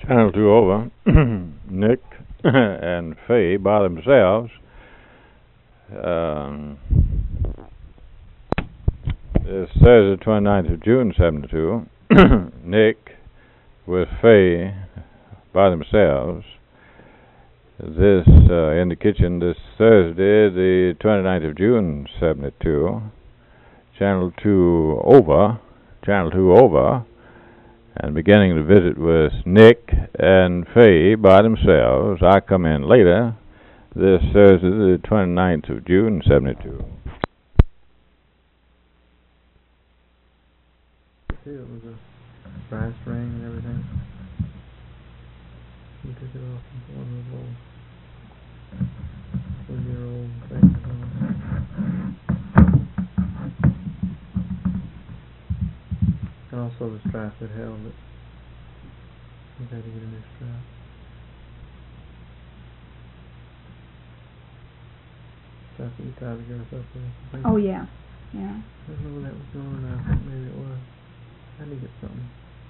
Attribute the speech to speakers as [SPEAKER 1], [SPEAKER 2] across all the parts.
[SPEAKER 1] Channel 2 over. Nick and Faye by themselves. It's Thursday, 29th of June, 72. Nick with Faye by themselves. This in the kitchen this Thursday, the 29th of June, 72. Channel 2 over. And beginning the visit with Nick and Faye by themselves. I come in later this Thursday, the 29th of June, 72.
[SPEAKER 2] It was a brass ring and everything. You took it off of one of those old 1-year-old things. And also the strap that held it. You had to get a new strap. Strap that you tied the girls up with.
[SPEAKER 3] Oh, yeah.
[SPEAKER 2] I don't know where that was going now. Maybe it was. I need to get something.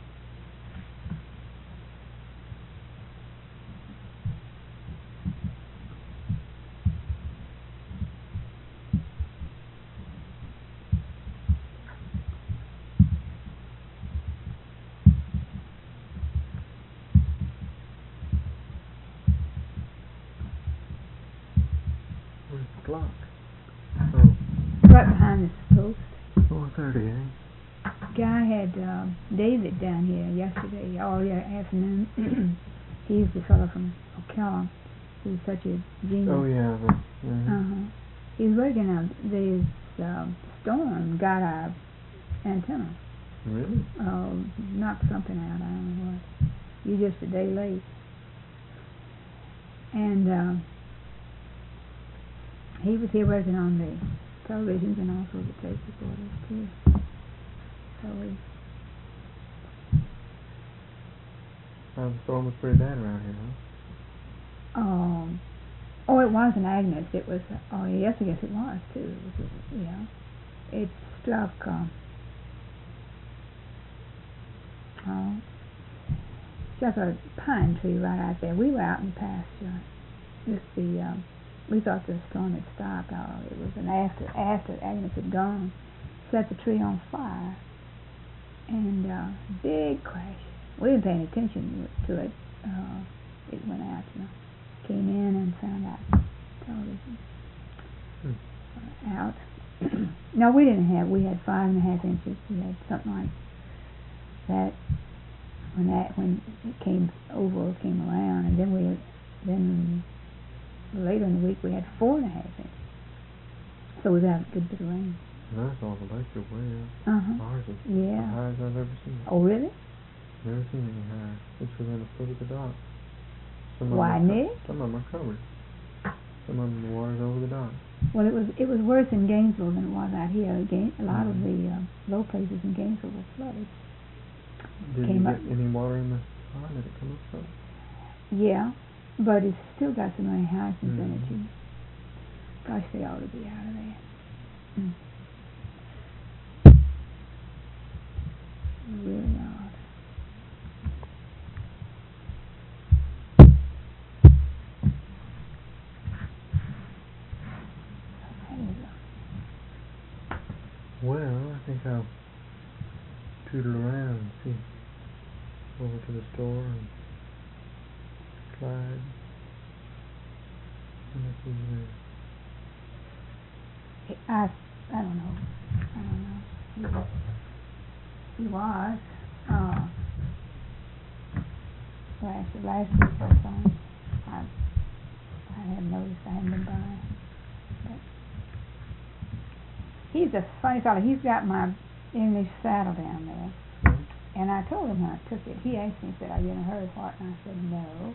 [SPEAKER 2] Where's the clock? Oh.
[SPEAKER 3] Right behind this post.
[SPEAKER 2] 4:30, eh?
[SPEAKER 3] Guy had David down here yesterday, all afternoon. He's the fellow from Ocala who's such a genius.
[SPEAKER 2] Oh, yeah.
[SPEAKER 3] He was working on this storm, got our antenna.
[SPEAKER 2] Really?
[SPEAKER 3] Knocked something out, I don't know what. You're just a day late. And he was here working on the televisions and also the tape recorders too. So
[SPEAKER 2] the storm was pretty bad around here, huh?
[SPEAKER 3] It wasn't Agnes. It was. Oh, yes, I guess it was too. It struck. Struck a pine tree right out there. We were out in the pasture. We thought the storm had stopped. It was after Agnes had gone, set the tree on fire, and big crash. We didn't pay any attention to it. It went out, Came in and found out television out. No, we didn't have. We had 5.5 inches. We had something like that when it came around, and then later in the week we had 4.5 inches. So we got a good bit of rain.
[SPEAKER 2] That's all the lakes are way up. Ours is the highest I've ever seen.
[SPEAKER 3] Oh, really?
[SPEAKER 2] Never seen any higher. It's within a foot of the dock.
[SPEAKER 3] Why, Nick?
[SPEAKER 2] Some of them are covered. Some of them the water's over the dock.
[SPEAKER 3] Well, it was worse in Gainesville than it was out here. A lot of the low places in Gainesville were flooded.
[SPEAKER 2] Did you get any water in the pond? Did it come up some?
[SPEAKER 3] Yeah, but it's still got so many houses in it. Gosh, they ought to be out of there. Really odd.
[SPEAKER 2] Well, I think I'll tootle around and see. Over to the store and slide.
[SPEAKER 3] I don't know. He was. Last week or something. I hadn't noticed. I hadn't been by. But he's a funny fellow. He's got my English saddle down there. And I told him when I took it, he asked me, he said, "Are you in a hurry for it?" And I said, "No."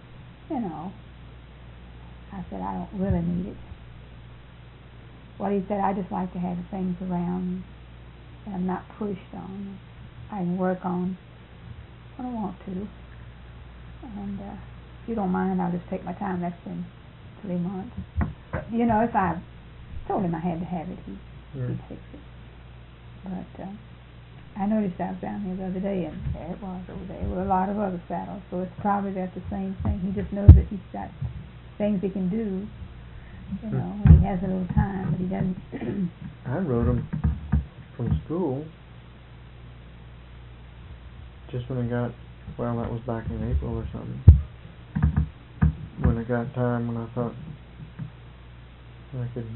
[SPEAKER 3] I said, "I don't really need it." Well, he said, "I just like to have things around that I'm not pushed on. I can work on when I want to. And if you don't mind, I'll just take my time. That's been 3 months." But, if I told him I had to have it, he'd fix it. But I noticed I was down here the other day, and there it was over there with a lot of other saddles. So it's probably that's the same thing. He just knows that he's got things he can do, you know, when he has a little time, but he doesn't.
[SPEAKER 2] I rode them from school just when I got, well, that was back in April or something. When I got time, when I thought I could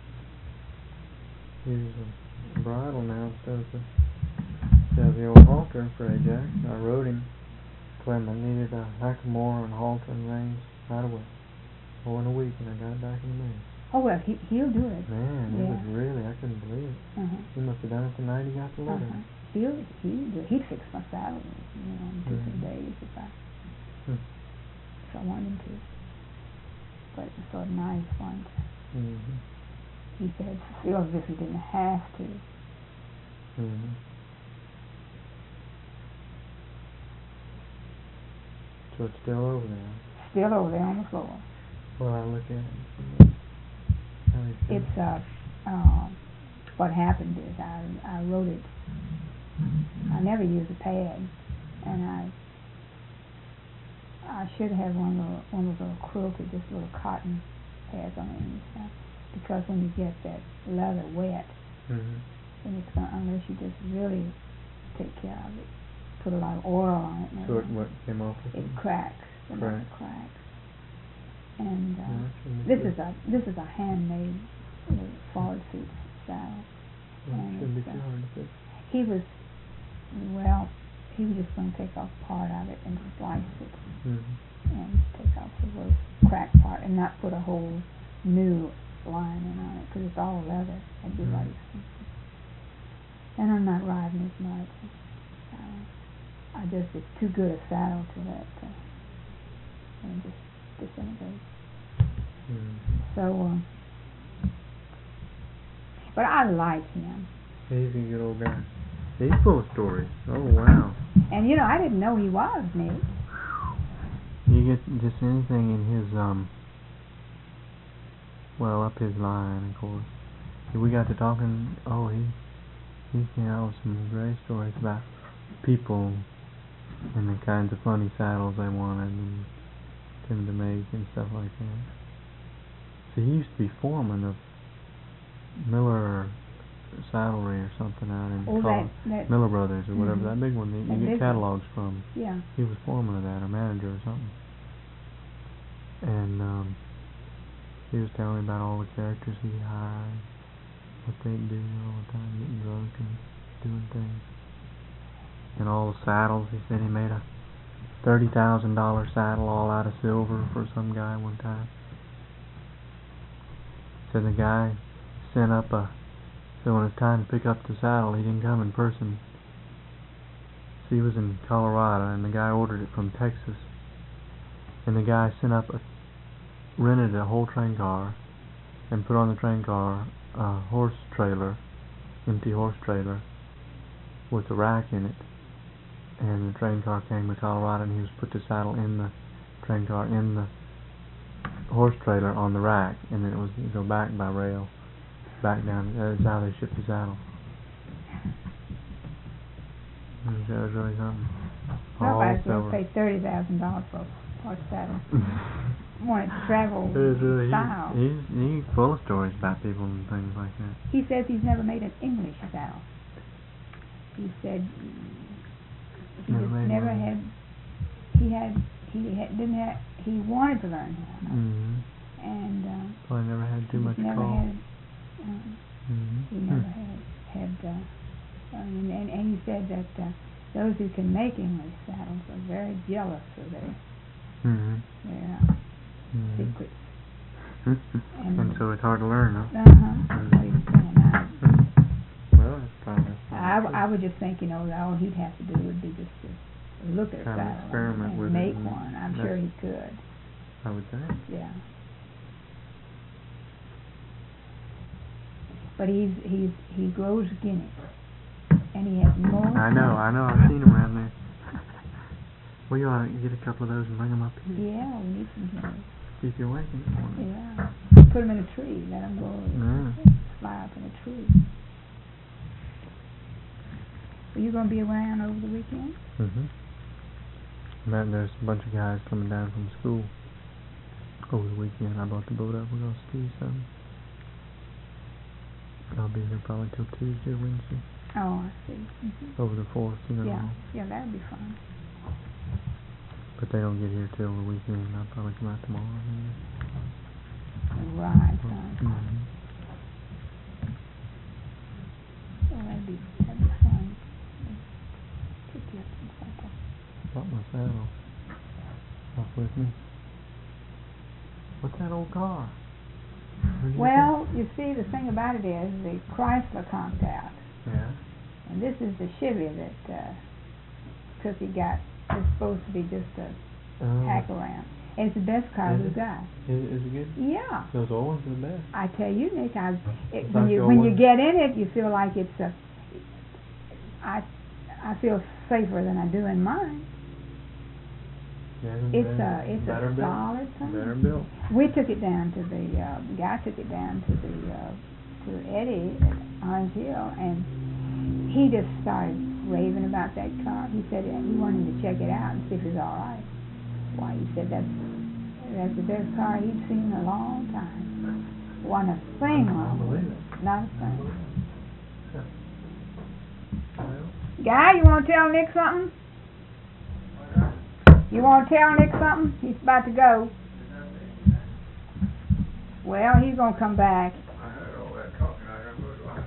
[SPEAKER 2] use a bridle now instead of the old halter for Ajax. I rode him when I needed a hackamore and halter and reins right away. Oh, in a week, and I got it back in the mail.
[SPEAKER 3] Oh well, he'll do it.
[SPEAKER 2] Man, it was really, I couldn't believe it. He must have done it the night he got the letter.
[SPEAKER 3] He'd fix my saddle, you know, in 2 days if I wanted him to. But it was so nice once. He said, feel as if he didn't have to.
[SPEAKER 2] So it's still over there?
[SPEAKER 3] Still over there on the floor.
[SPEAKER 2] Well, I look at it.
[SPEAKER 3] It's what happened is I wrote it. I never used a pad, and I should have one of those little quilted, just little cotton pads on it and stuff. Because when you get that leather wet, then it's gonna, unless you just really take care of it, put a lot of oil on it.
[SPEAKER 2] So what came off with
[SPEAKER 3] it? It cracks. The leather cracks. And this is a handmade forward seat saddle.
[SPEAKER 2] Shouldn't be too hard to fix.
[SPEAKER 3] He was just going to take off part of it and slice it and take off the little cracked part and not put a whole new lining on it because it's all leather. That'd be right expensive. And I'm not riding as much. It's too good a saddle to let and just disintegrate. So, but I like him.
[SPEAKER 2] He's a good old guy. He's full of stories. Oh, wow.
[SPEAKER 3] And, you know, I didn't know he was, Nick.
[SPEAKER 2] You get just anything in his, up his line, of course. We got to talking, he came out with some great stories about people and the kinds of funny saddles they wanted and them to make and stuff like that. So he used to be foreman of Miller Saddlery or something out in Miller Brothers or whatever, that big one you get catalogs from.
[SPEAKER 3] Yeah.
[SPEAKER 2] He was foreman of that, or manager or something. And he was telling me about all the characters he hired, what they'd do all the time, getting drunk and doing things. And all the saddles, he said he made a $30,000 saddle all out of silver for some guy one time. Said the guy sent up so when it was time to pick up the saddle, he didn't come in person. So he was in Colorado, and the guy ordered it from Texas. And the guy rented a whole train car, and put on the train car a horse trailer, empty horse trailer, with a rack in it. And the train car came to Colorado, and he was put the saddle in the train car, in the horse trailer on the rack, and then it was go back by rail, back down. That's how they shipped the saddle. And that was really something.
[SPEAKER 3] Nobody's going to pay $30,000 for a horse saddle. Want to travel style.
[SPEAKER 2] He's full of stories about people and things like that.
[SPEAKER 3] He says he's never made an English saddle. He said he just never had. He wanted to learn how, and
[SPEAKER 2] probably never had too much call.
[SPEAKER 3] He never had, and he said that those who can make English saddles are very jealous of their secrets.
[SPEAKER 2] And so it's hard to learn, huh? Well, that's probably.
[SPEAKER 3] I would just think, all he'd have to do would be just to look at a saddle and make one. I'm sure he could.
[SPEAKER 2] I would think.
[SPEAKER 3] Yeah. But he grows guineas, and he has more.
[SPEAKER 2] I know. I've seen him around there. Well, you ought to get a couple of those and bring them up here.
[SPEAKER 3] Yeah, we need some guineas.
[SPEAKER 2] Keep you awake in the morning.
[SPEAKER 3] Yeah. Put them in a tree. Let them go fly up in a tree. Are you going to be around over the weekend?
[SPEAKER 2] Man, there's a bunch of guys coming down from school over the weekend. I brought the boat up. We're going to ski some. I'll be here probably till Tuesday or Wednesday.
[SPEAKER 3] Oh, I see.
[SPEAKER 2] Over the 4th, you know.
[SPEAKER 3] Yeah, that'd be fun.
[SPEAKER 2] But they don't get here till the weekend. I'll probably come out tomorrow. Maybe.
[SPEAKER 3] Right,
[SPEAKER 2] Mm-hmm.
[SPEAKER 3] Yeah, that'd be fun. Pick you up some supper.
[SPEAKER 2] Brought my saddle off with me. What's that old car?
[SPEAKER 3] Well, you see, the thing about it is the Chrysler conked out.
[SPEAKER 2] Yeah.
[SPEAKER 3] And this is the Chevy that Cookie got. It's supposed to be just a hack around. And it's the best car we've got.
[SPEAKER 2] Is it good?
[SPEAKER 3] Yeah.
[SPEAKER 2] Those old ones are the best.
[SPEAKER 3] I tell you, Nick,
[SPEAKER 2] When
[SPEAKER 3] you get in it, you feel like it's I feel safer than I do in mine.
[SPEAKER 2] Yeah,
[SPEAKER 3] it's a solid thing.
[SPEAKER 2] Better built.
[SPEAKER 3] We took it down to the guy took it down to Eddie at Orange Hill, and he just started raving about that car. He said he wanted to check it out and see if it was all right. Why, he said that's the best car he'd seen in a long time. Wasn't a thing wrong with it. Not a thing. Guy, you want to tell Nick something? You want to tell Nick something? He's about to go. Well, he's going to come back.
[SPEAKER 4] I heard all that talking. I don't know what.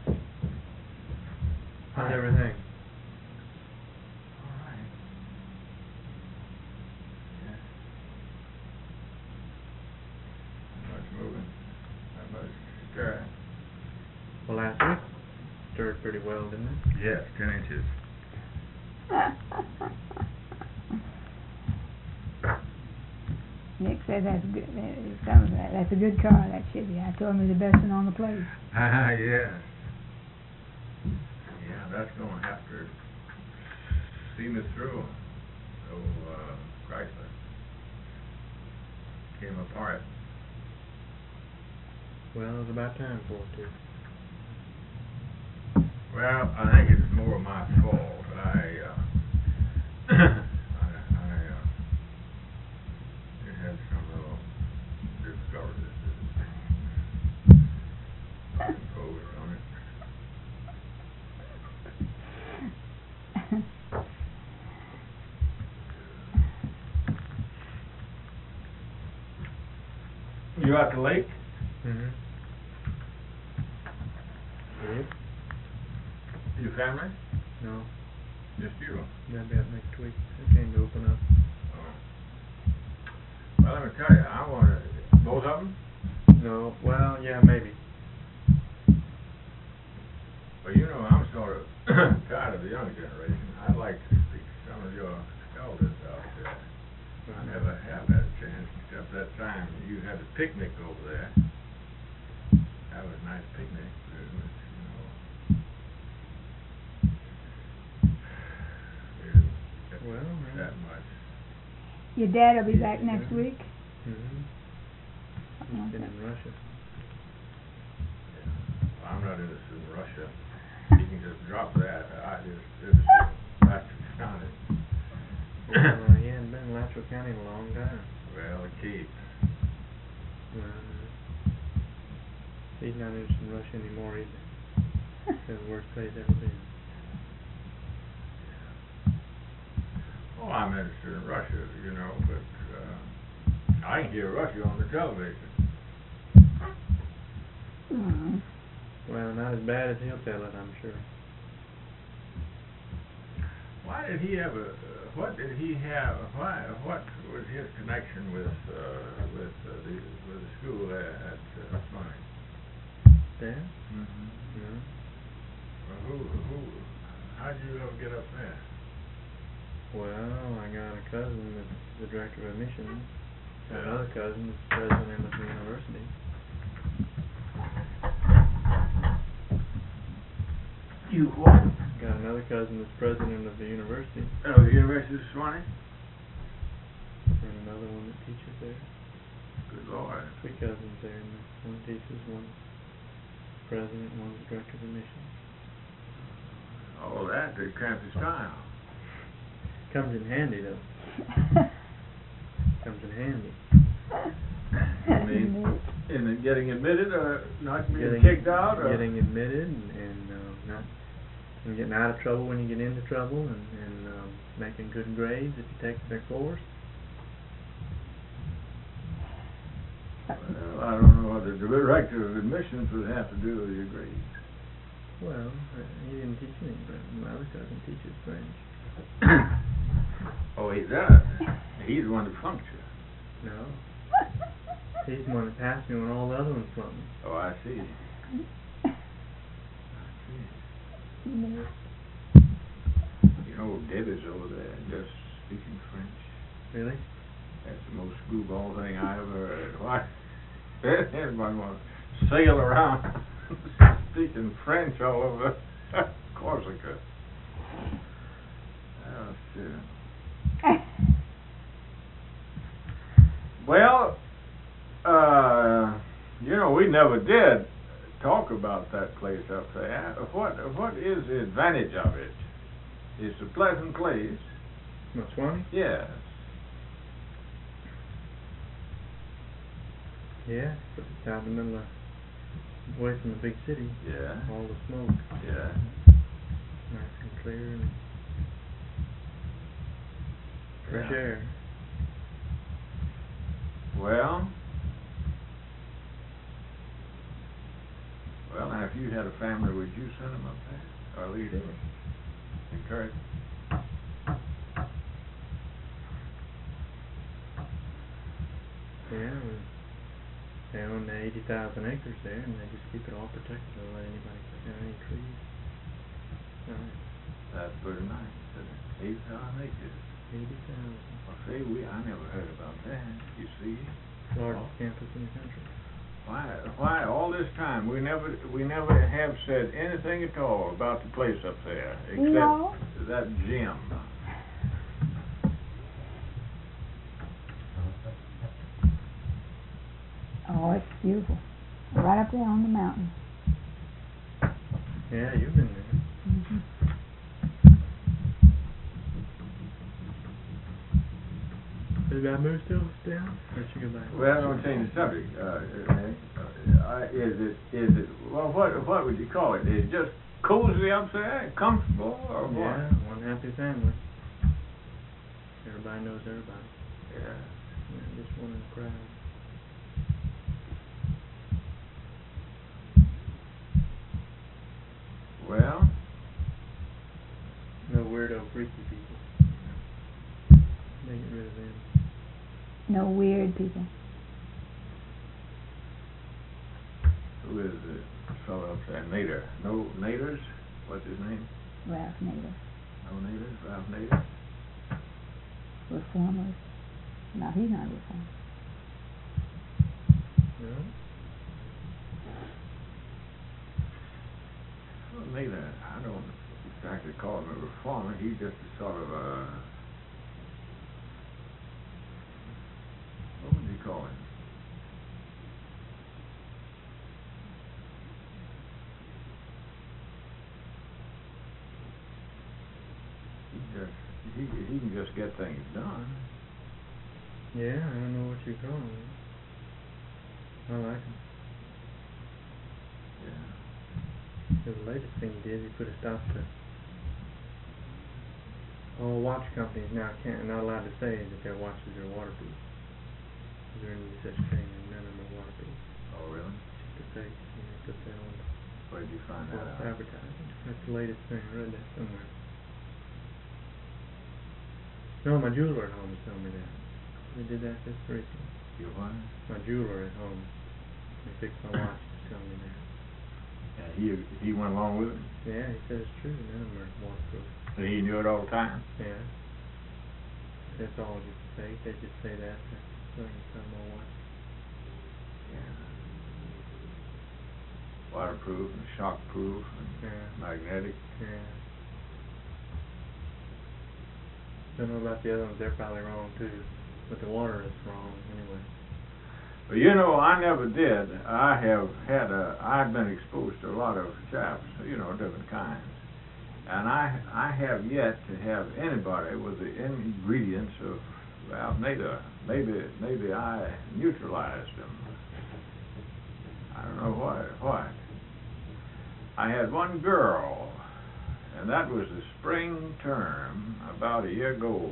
[SPEAKER 2] How's everything?
[SPEAKER 4] All right. Yeah. Not much moving. Not much stirring.
[SPEAKER 2] Well, last week stirred pretty well, didn't it?
[SPEAKER 4] Yes, 10 inches.
[SPEAKER 3] Nick said that's good. That's a good car, that Chevy. I told him it's the best one on the place.
[SPEAKER 4] Yeah. Yeah, that's going to have to see me through. So, Chrysler came apart.
[SPEAKER 2] Well, it was about time for it to.
[SPEAKER 4] Well, I think it's more my fault. I had some little difficulties imposed on it. You out the lake?
[SPEAKER 2] Mm-hmm. Yep.
[SPEAKER 4] Your family?
[SPEAKER 2] No.
[SPEAKER 4] Just you?
[SPEAKER 2] That'll be up next week. It came to open up.
[SPEAKER 4] Oh. Well, let me tell you, I want to... Both of them?
[SPEAKER 2] No. Well, yeah, maybe.
[SPEAKER 4] Well, you know, I'm sort of tired of the younger generation. I'd like to speak to some of your elders out there. I never have had a chance, except that time you had a picnic over there. That was a nice picnic. It was,
[SPEAKER 2] Well,
[SPEAKER 4] that much.
[SPEAKER 3] Your dad will be back next week.
[SPEAKER 2] Mm-hmm. He's been in Russia.
[SPEAKER 4] Yeah. I'm not interested in Russia. You can just drop that. I just Latrobe County.
[SPEAKER 2] Well, he hadn't been in Latrobe County in a long time.
[SPEAKER 4] Well, it keeps.
[SPEAKER 2] He's not interested in Russia anymore either. It's the worst place ever been.
[SPEAKER 4] Oh, I'm interested in Russia, you know, but I can hear Russia on the television.
[SPEAKER 3] Mm.
[SPEAKER 2] Well, not as bad as he'll tell it, I'm sure.
[SPEAKER 4] Why did he have what did he have? What was his connection with the school at Swanee?
[SPEAKER 2] Dan?
[SPEAKER 4] Mm-hmm.
[SPEAKER 2] Yeah.
[SPEAKER 4] Well, how did you ever get up there?
[SPEAKER 2] Well, I got a cousin that's the director of admissions. Got another cousin that's president of the university.
[SPEAKER 4] You what?
[SPEAKER 2] Got another cousin that's president of the university.
[SPEAKER 4] Oh, the University of Swanee?
[SPEAKER 2] And another one that teaches there.
[SPEAKER 4] Good Lord.
[SPEAKER 2] 3 cousins there, and one teaches, one's president, one's director of admissions.
[SPEAKER 4] all that to cramp his style.
[SPEAKER 2] Comes in handy though. Comes in handy.
[SPEAKER 4] I mean, in the getting admitted or not being
[SPEAKER 2] Getting-
[SPEAKER 4] kicked out or?
[SPEAKER 2] Getting admitted and not and getting out of trouble when you get into trouble and making good grades if you take their course.
[SPEAKER 4] Well, I don't know what the director of admissions would have to do with your grades.
[SPEAKER 2] Well, he didn't teach me French. My other cousin teaches French.
[SPEAKER 4] Oh, he does. He's the one that funked you.
[SPEAKER 2] No. He's the one that passed me when all the other ones flunked me.
[SPEAKER 4] Oh, I see. You know, Debbie's over there just speaking French.
[SPEAKER 2] Really?
[SPEAKER 4] That's the most screwball thing I ever heard. Why? Anybody want to sail around speaking French all over Corsica? Oh, shit. Well, you know, we never did talk about that place up there. What is the advantage of it? It's a pleasant place.
[SPEAKER 2] Moswani?
[SPEAKER 4] Yes.
[SPEAKER 2] Yeah, but it's out in the middle of, away from the big city.
[SPEAKER 4] Yeah.
[SPEAKER 2] All the smoke.
[SPEAKER 4] Yeah.
[SPEAKER 2] Nice and clear and fresh
[SPEAKER 4] Yeah.
[SPEAKER 2] air.
[SPEAKER 4] Well, now if you had a family, would you send them up there? Or leave them? Encourage them?
[SPEAKER 2] Yeah, they own the 80,000 acres there, and they just keep it all protected. They don't let anybody cut down any trees.
[SPEAKER 4] That's pretty nice, isn't it? 8,000 acres.
[SPEAKER 2] 80,000.
[SPEAKER 4] Well, see, I never heard about that. You see?
[SPEAKER 2] Largest campus in the country.
[SPEAKER 4] Why all this time we never have said anything at all about the place up there except
[SPEAKER 3] No.
[SPEAKER 4] that gym.
[SPEAKER 3] Oh, it's beautiful. Right up there on the mountain.
[SPEAKER 2] Yeah, you've been there.
[SPEAKER 3] Mm-hmm.
[SPEAKER 2] Is that move still down? Or should you go back?
[SPEAKER 4] Well, don't change the subject. Nick. Is it? Well, what would you call it? Is it just cozy up there, comfortable, or what?
[SPEAKER 2] Yeah, one happy family. Everybody knows everybody.
[SPEAKER 4] Yeah.
[SPEAKER 2] Yeah, just one in the crowd.
[SPEAKER 4] Well,
[SPEAKER 2] No weirdo, freaky people. They get rid of them.
[SPEAKER 3] No weird people.
[SPEAKER 4] who is the fellow up there? Nader. No Naders? What's his name?
[SPEAKER 3] Ralph Nader.
[SPEAKER 4] No Naders? Ralph Nader?
[SPEAKER 3] Reformers. No, he's not a reformer.
[SPEAKER 2] No?
[SPEAKER 4] Well, Nader, I don't exactly call him a reformer. He's just a sort of a... What would you call him? He can just get things done.
[SPEAKER 2] Yeah, I don't know what you call him. I like him.
[SPEAKER 4] Yeah.
[SPEAKER 2] The latest thing he did, he put a stop to all watch companies now not allowed to say that their watches are waterproof. Is there any such thing? And none of them are waterproof.
[SPEAKER 4] Oh, really?
[SPEAKER 2] Just a fake. You know, put that on
[SPEAKER 4] Where did you find that
[SPEAKER 2] false
[SPEAKER 4] out?
[SPEAKER 2] advertising. That's the latest thing. I read that somewhere. No, my jeweler at home was telling me that. They did that just recently.
[SPEAKER 4] You what?
[SPEAKER 2] My jeweler at home. He fixed my watch. Was telling me that.
[SPEAKER 4] Yeah, he went along with it?
[SPEAKER 2] Yeah, he said it's true. None of them are waterproof.
[SPEAKER 4] And he knew it all the time?
[SPEAKER 2] Yeah. That's all just fake. They just say that. So you can sell more watch.
[SPEAKER 4] Yeah. Waterproof and shockproof and
[SPEAKER 2] Yeah.
[SPEAKER 4] magnetic.
[SPEAKER 2] Yeah. Don't know about the other ones. They're probably wrong too. But the water is wrong anyway.
[SPEAKER 4] But you know, I never did. I've been exposed to a lot of chaps, you know, different kinds. And I have yet to have anybody with the ingredients of, well, maybe I neutralized them. I don't know what. I had one girl, and that was the spring term about a year ago.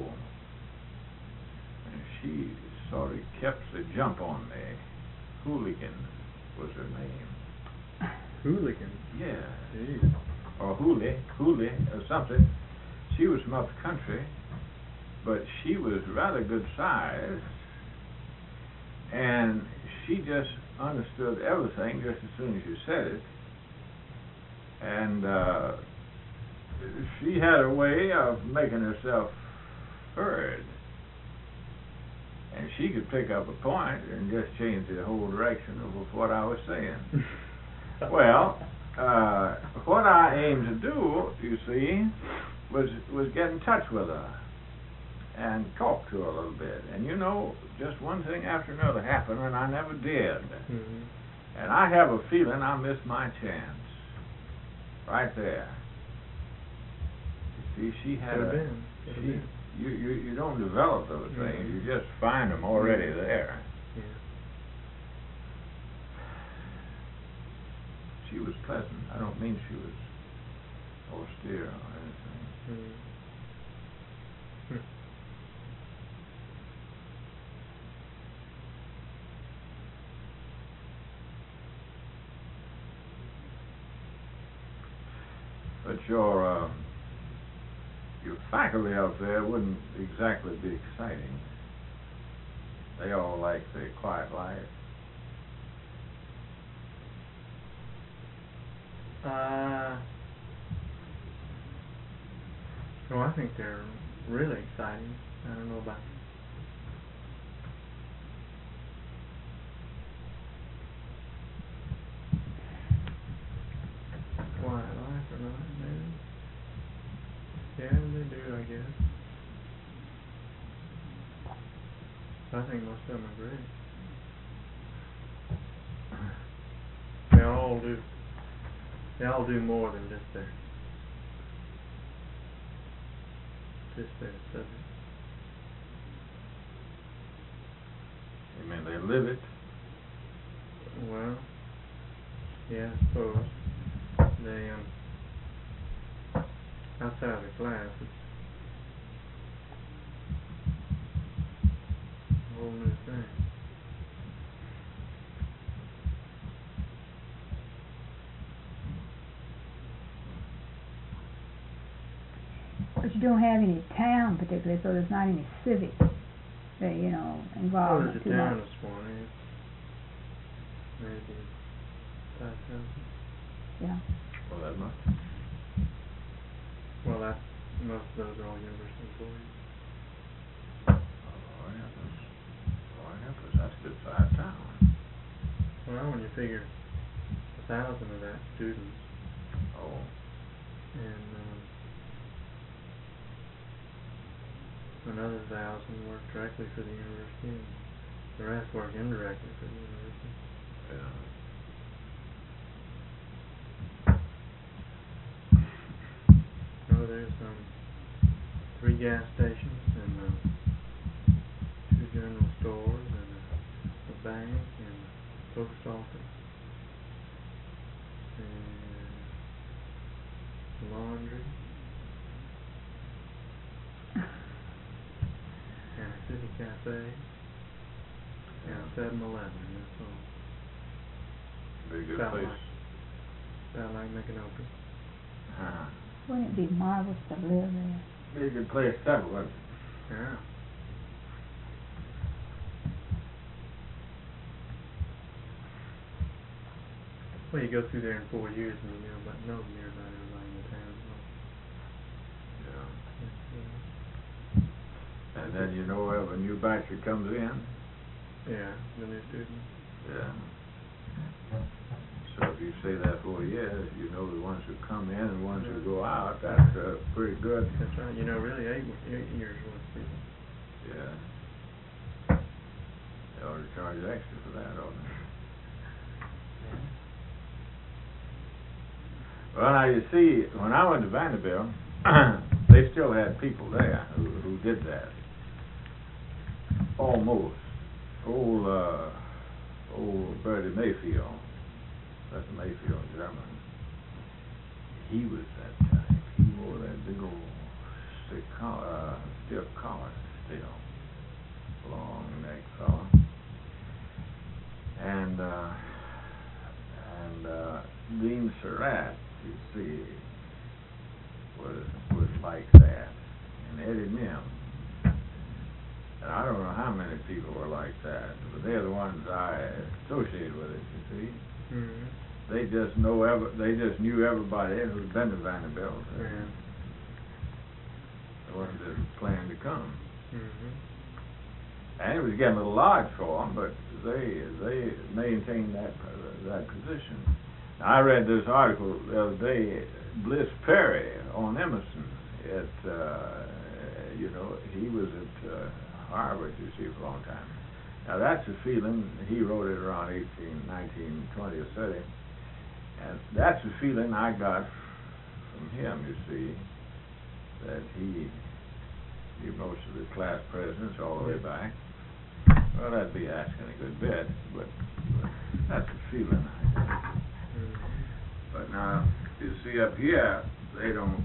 [SPEAKER 4] And she sort of kept the jump on me. Hooligan was her name.
[SPEAKER 2] Hooligan?
[SPEAKER 4] Yeah.
[SPEAKER 2] Jeez.
[SPEAKER 4] Or Hoolie, or something. She was from up the country, but she was rather good size, and she just understood everything just as soon as you said it. And she had a way of making herself heard. And she could pick up a point and just change the whole direction of what I was saying. Well, what I aimed to do, you see, was get in touch with her and talk to her a little bit. And you know, just one thing after another happened, and I never did.
[SPEAKER 2] Mm-hmm.
[SPEAKER 4] And I have a feeling I missed my chance. Right there. You see, she had you don't develop those things.
[SPEAKER 2] Mm-hmm.
[SPEAKER 4] You just find them already there.
[SPEAKER 2] Yeah.
[SPEAKER 4] She was pleasant. I don't mean she was austere or anything.
[SPEAKER 2] Mm-hmm.
[SPEAKER 4] But your faculty out there wouldn't exactly be exciting. They all like the quiet life.
[SPEAKER 2] Well, I think they're really exciting. I don't know about quiet life or not, maybe. Yeah, they do, I guess. I think most of them are great. They all do more than just their subject.
[SPEAKER 4] You mean they live it?
[SPEAKER 2] Well, yeah, I suppose. They, outside of the class, it's a whole new thing.
[SPEAKER 3] But you don't have any town particularly, so there's not any civic, involvement
[SPEAKER 2] There's a
[SPEAKER 3] too
[SPEAKER 2] town
[SPEAKER 3] much.
[SPEAKER 2] this morning. Maybe 5,000.
[SPEAKER 3] Yeah.
[SPEAKER 4] Well, that much.
[SPEAKER 2] Well, most of those are all university employees.
[SPEAKER 4] Oh, yeah, that's a good sized town.
[SPEAKER 2] Well, when you figure 1,000 of that students,
[SPEAKER 4] Oh.
[SPEAKER 2] and another 1,000 work directly for the university, and the rest work indirectly for the university.
[SPEAKER 4] Yeah.
[SPEAKER 2] Oh, there's 3 gas stations and 2 general stores and a bank and a post office and a laundry and a city cafe and a 7-Eleven. That's all.
[SPEAKER 4] Very good
[SPEAKER 2] About
[SPEAKER 4] place.
[SPEAKER 2] About like Micanopy.
[SPEAKER 3] Wouldn't it be marvelous to live there?
[SPEAKER 4] Be a good place to start with.
[SPEAKER 2] Yeah. Well, you go through there in 4 years and you know about everybody in the town.
[SPEAKER 4] Yeah. And then you know when a new batch comes in.
[SPEAKER 2] Yeah, the new students.
[SPEAKER 4] Yeah. So if you say that 4 years, you know the ones who come in and ones who go out. That's pretty good.
[SPEAKER 2] That's right. You know, really 8 years worth of people.
[SPEAKER 4] Yeah. They ought to charge extra for that, oughtn't they? Well, now you see, when I went to Vanderbilt, they still had people there who did that. Almost. Old Bertie Mayfield. That's Mayfield, German. He was that type. He wore that big old stiff collar still. Long neck fella. And Dean Surratt, you see, was like that. And Eddie Mims. And I don't know how many people were like that, but they're the ones I associated with it, you see.
[SPEAKER 2] Mm-hmm.
[SPEAKER 4] They just knew everybody who'd been to Vanderbilt.
[SPEAKER 2] Yeah.
[SPEAKER 4] The ones that planned to come.
[SPEAKER 2] Mm-hmm.
[SPEAKER 4] And it was getting a little large for them, but they maintained that position. Now, I read this article the other day. Bliss Perry on Emerson. He was at Harvard, you see, for a long time. Now that's a feeling. He wrote it around 1920 or 30, and that's a feeling I got from him. You see, that he most of the class presidents all the way back. Well, that'd be asking a good bit, but that's a feeling I got. But now, you see up here, they don't.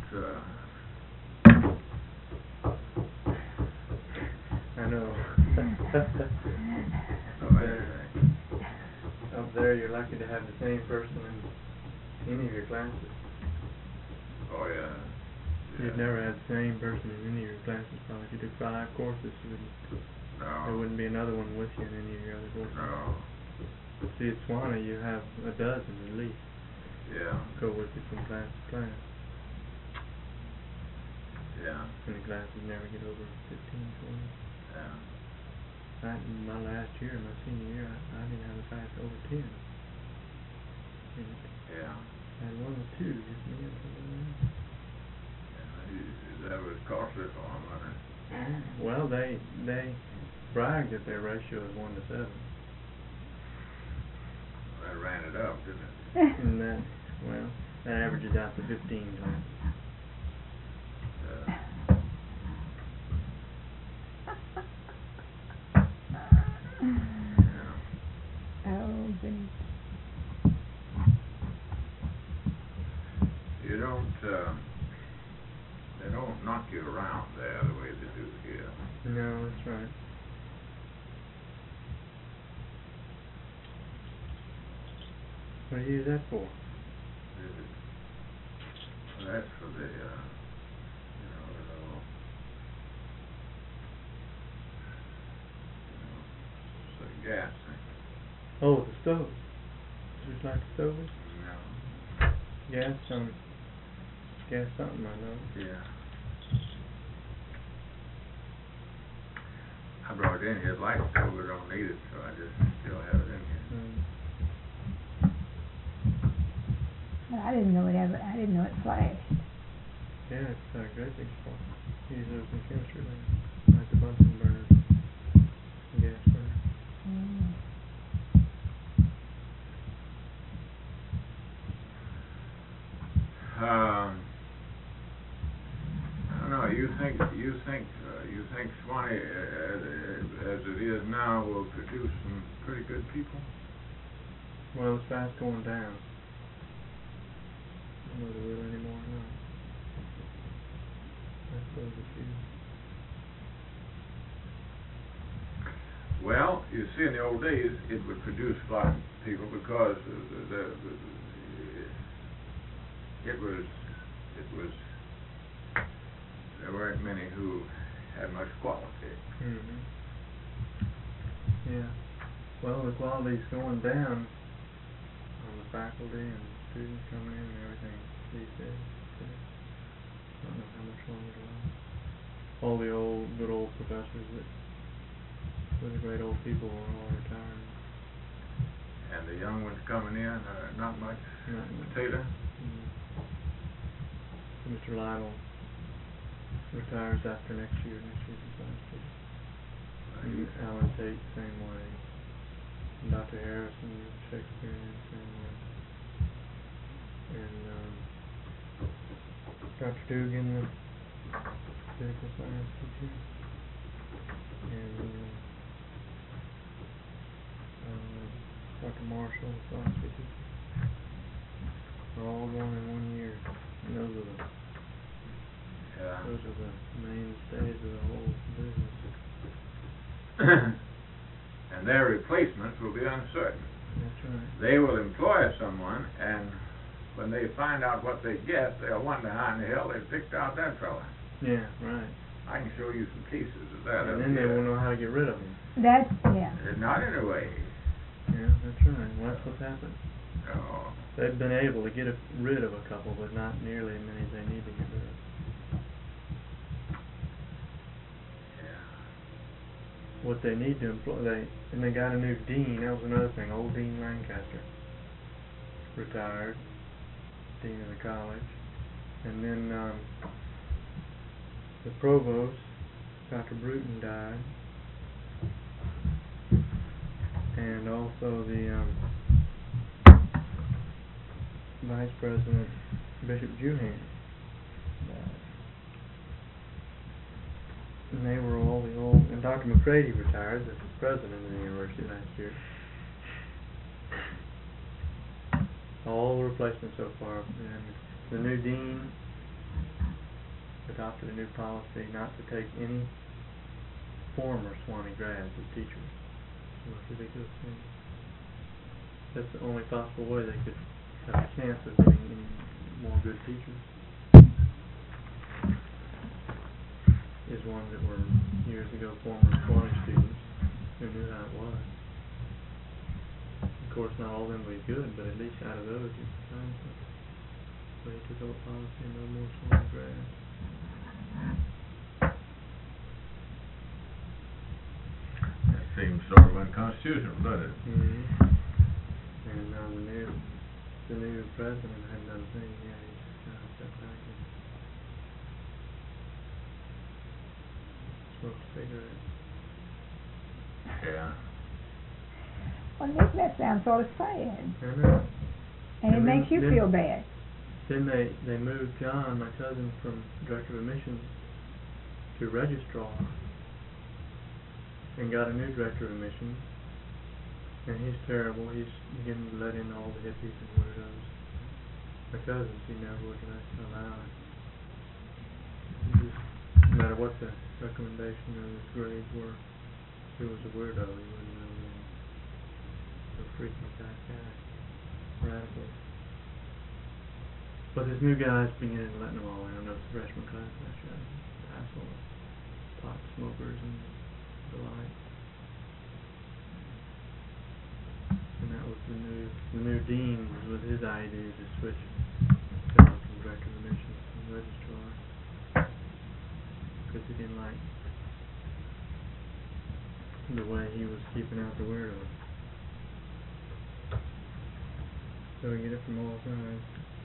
[SPEAKER 2] I know. Up there, you're lucky to have the same person in any of your classes.
[SPEAKER 4] Oh yeah.
[SPEAKER 2] You'd never have the same person in any of your classes. Probably if you took 5 courses, there wouldn't be another one with you in any of your other courses.
[SPEAKER 4] No.
[SPEAKER 2] See, at Swanee, you have a dozen at least.
[SPEAKER 4] Yeah.
[SPEAKER 2] Go with you from class to class.
[SPEAKER 4] Yeah.
[SPEAKER 2] And the classes never get over 15, 20.
[SPEAKER 4] Yeah.
[SPEAKER 2] In my last year, my senior year, I didn't have a class over 10.
[SPEAKER 4] Yeah.
[SPEAKER 2] I had 1 or 2, just me and somebody else.
[SPEAKER 4] That was costly for them, wasn't it?
[SPEAKER 2] Well, they bragged that their ratio is 1 to 7.
[SPEAKER 4] That ran it up, didn't it?
[SPEAKER 2] And that averages out to 15 times.
[SPEAKER 3] Oh, goodness.
[SPEAKER 4] You don't, they don't knock you around there the way they do here.
[SPEAKER 2] No, that's right. What do you use that for?
[SPEAKER 4] That's for the, the gas thing.
[SPEAKER 2] Oh, the stove. Just like the stove is?
[SPEAKER 4] No.
[SPEAKER 2] Gas something, I know.
[SPEAKER 4] Yeah. I brought it in here. Light stove, we don't need it, so I just still have it in here.
[SPEAKER 3] Well, I didn't know it flashed.
[SPEAKER 2] Yeah, it's a great big spot. You use those in chemistry lab, like the Bunsen burner, gas burner.
[SPEAKER 4] I don't know. You think Swanee, as it is now, will produce some pretty good people?
[SPEAKER 2] Well, it's fast going down. I don't know whether it will anymore or not. I suppose a few.
[SPEAKER 4] Well, you see, in the old days, it would produce a lot of people because there weren't many who had much quality.
[SPEAKER 2] Mm-hmm. Yeah. Well, the quality's going down on the faculty and students coming in and everything these days. So I don't know how much longer it'll last. All the good old professors that were the great old people are all retiring.
[SPEAKER 4] And the young ones coming in, not much.
[SPEAKER 2] Not much.
[SPEAKER 4] Taylor?
[SPEAKER 2] Mr. Lytle retires after next year. Next year's his last year. Alan Tate, same way. And Dr. Harrison, Shakespearean, same way. And Dr. Dugan, the physical science teacher, and Dr. Marshall, the philosophy teacher. They're all born in 1 year, and those are the mainstays of the whole business.
[SPEAKER 4] And their replacements will be uncertain.
[SPEAKER 2] That's right.
[SPEAKER 4] They will employ someone, and when they find out what they get, they'll wonder how in the hell they picked out that fella.
[SPEAKER 2] Yeah, right.
[SPEAKER 4] I can show you some cases of that.
[SPEAKER 2] And then they won't know how to get rid of them.
[SPEAKER 3] That's, yeah.
[SPEAKER 4] Not in a way.
[SPEAKER 2] Yeah, that's right. Well, that's what's happened.
[SPEAKER 4] No.
[SPEAKER 2] They've been able to get rid of a couple, but not nearly as many as they need to get rid of. What they need to employ, and they got a new dean. That was another thing. Old Dean Lancaster retired, dean of the college, and then the provost, Dr. Bruton, died, and also the vice president, Bishop Juhan, died. And they were all the old, and Dr. McCready retired as president of the university last year. All the replacements so far, and the new dean adopted a new policy not to take any former Swanee grads as teachers. So it's a ridiculous thing. That's the only possible way they could have a chance of getting any more good teachers. Is ones that were years ago former Swanee students who knew how it was. Of course, not all of them were good, but at least out of those you could find something. So he took up a policy, no more Swanee grads.
[SPEAKER 4] That seems sort of unconstitutional, doesn't it?
[SPEAKER 2] Mm-hmm. And the new president hadn't done a thing yet. He just kind of stepped back and smoked a cigarette.
[SPEAKER 4] Yeah.
[SPEAKER 3] Well, Nick, that sounds sort of sad.
[SPEAKER 2] I know.
[SPEAKER 3] And it makes you feel bad.
[SPEAKER 2] Then they moved John, my cousin, from director of admissions to registrar, and got a new director of admissions. And he's terrible. He's beginning to let in all the hippies and weirdos. My cousins, he never would allow it. No matter what the recommendation of his grades were, if he was a weirdo, he wouldn't know them. So freaky type guy. Radical. But this new guy's beginning to let them all in. I know it's the freshman class last year. Hassle of pot smokers and the like. And that was the new dean was his idea to switch John from director of admissions to registrar, because he didn't like the way he was keeping out the weirdos. So we get it from all sides.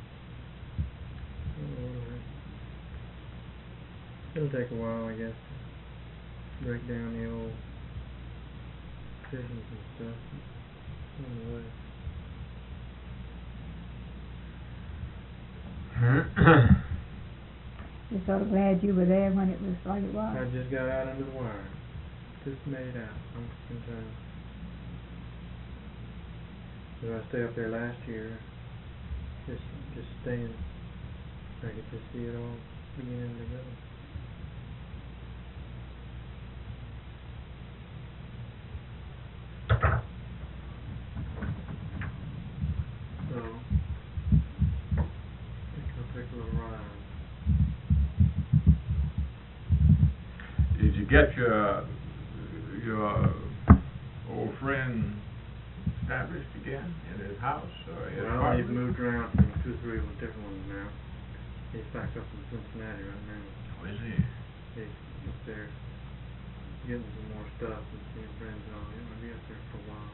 [SPEAKER 2] It'll take a while, I guess, to break down the old decisions and stuff. Anyway.
[SPEAKER 3] You're sort of glad you were there when it was like it was.
[SPEAKER 2] I just got out under the wire. Just made it out. In time. So I stayed up there last year, just staying. I could just see it all beginning to go. So, I think I'll take a little ride.
[SPEAKER 4] Did you get your old friend established again in his house or his
[SPEAKER 2] Well, he's
[SPEAKER 4] apartment?
[SPEAKER 2] moved around from 2 or 3 different ones now. He's back up in Cincinnati right now.
[SPEAKER 4] Oh, is he?
[SPEAKER 2] He's up there getting some more stuff and seeing friends and all. He's gonna be up there for a while.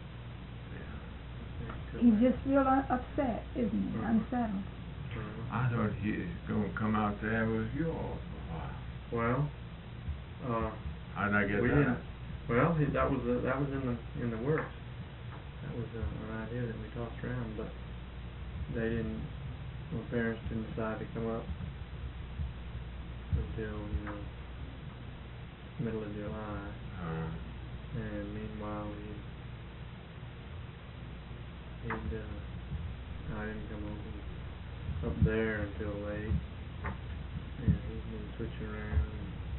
[SPEAKER 3] He's just real upset, isn't he? Unsettled.
[SPEAKER 4] I thought he was going to come out there with you all for a while.
[SPEAKER 2] Well,
[SPEAKER 4] How did I get
[SPEAKER 2] we
[SPEAKER 4] that?
[SPEAKER 2] didn't. Well, that was in the works. That was an idea that we tossed around, but they didn't. My parents didn't decide to come up until, middle of July. And meanwhile, I didn't come over up there until late. And he's been switching around.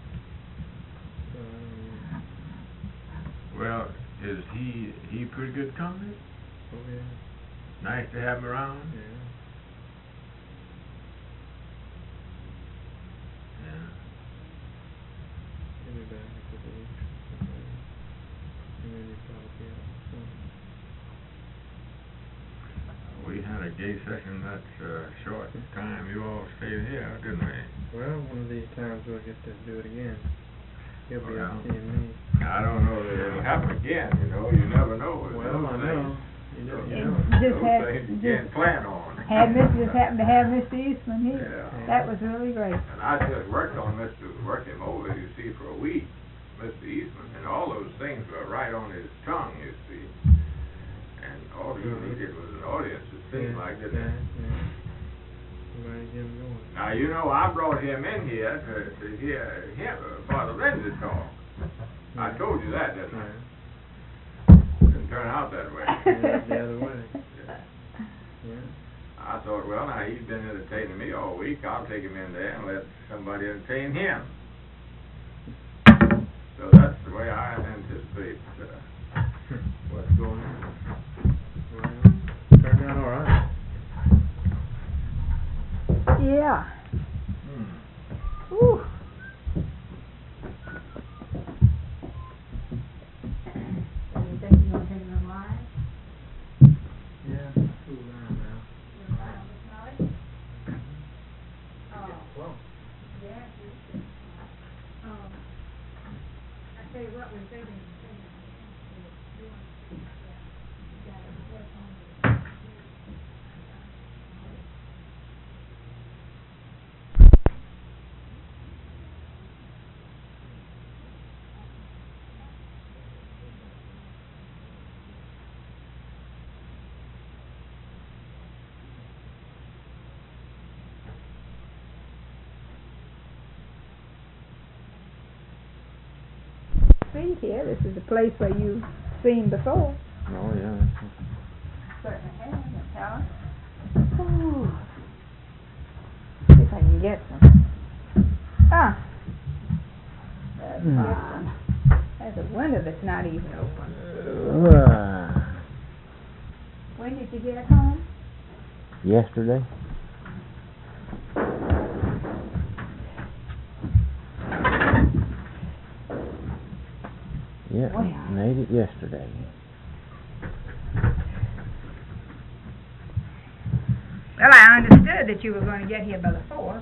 [SPEAKER 4] Well, is he pretty good company?
[SPEAKER 2] Oh yeah.
[SPEAKER 4] Nice to have him around?
[SPEAKER 2] Yeah.
[SPEAKER 4] Yeah.
[SPEAKER 2] He'll be back in a couple weeks. And then he'll probably be out soon.
[SPEAKER 4] We had a gay session that short time. You all stayed here, didn't we?
[SPEAKER 2] Well, one of these times we'll get to do it again. He'll be out
[SPEAKER 4] Well,
[SPEAKER 2] seeing me.
[SPEAKER 4] I don't know that it'll happen again, You never know. with
[SPEAKER 2] Well,
[SPEAKER 4] those
[SPEAKER 2] I
[SPEAKER 4] things.
[SPEAKER 2] know. You
[SPEAKER 3] And
[SPEAKER 2] know.
[SPEAKER 3] just
[SPEAKER 4] Those
[SPEAKER 3] had,
[SPEAKER 4] things you
[SPEAKER 3] just
[SPEAKER 4] can't plan on.
[SPEAKER 3] had Mr. happened to have Mr. Eastman here.
[SPEAKER 4] Yeah.
[SPEAKER 3] That was really great.
[SPEAKER 4] And I just worked him over, you see, for a week, Mr. Eastman, and all those things were right on his tongue, you see. And all he needed was an audience, it seemed like, didn't it?
[SPEAKER 2] Yeah. Somebody get him going.
[SPEAKER 4] Now, I brought him in here to hear Father Lindsay talk. I told you that, didn't I? Didn't turn out that way.
[SPEAKER 2] Yeah, the other way. Yeah.
[SPEAKER 4] I thought, well, now he's been entertaining me all week. I'll take him in there and let somebody entertain him. So that's the way I anticipate what's going on.
[SPEAKER 2] Well, turned out all right.
[SPEAKER 3] Yeah. Whew. You think you're gonna take them live?
[SPEAKER 2] Yeah, cool down now. Well,
[SPEAKER 3] I tell you what, we're thinking. Here, this is a place where you've seen before.
[SPEAKER 1] Oh, yeah.
[SPEAKER 3] Certainly have, Helen. Ooh. See if I can get some. Ah. There's a window that's not even open. When did you get home?
[SPEAKER 5] Yesterday. Yeah,
[SPEAKER 3] Wow.
[SPEAKER 5] made it yesterday.
[SPEAKER 3] Well, I understood that you were going to get here by the 4th.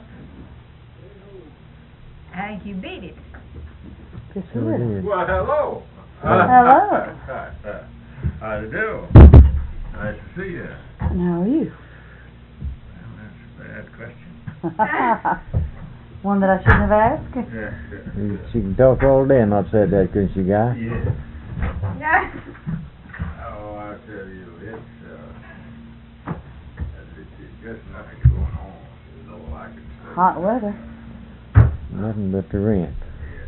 [SPEAKER 3] I think you beat it.
[SPEAKER 5] Yes, sure did.
[SPEAKER 4] Well, hello.
[SPEAKER 3] Hello.
[SPEAKER 4] How do you do? Nice to see you.
[SPEAKER 5] And how are you?
[SPEAKER 4] Well, that's a bad question.
[SPEAKER 5] One that I shouldn't have asked?
[SPEAKER 4] Yeah.
[SPEAKER 5] She can talk all day and not say that, couldn't she, Guy?
[SPEAKER 4] Yeah.
[SPEAKER 3] Yeah.
[SPEAKER 4] Oh, I tell you, it's just nothing going on. Is all I can say.
[SPEAKER 5] Hot weather. Nothing but the rent.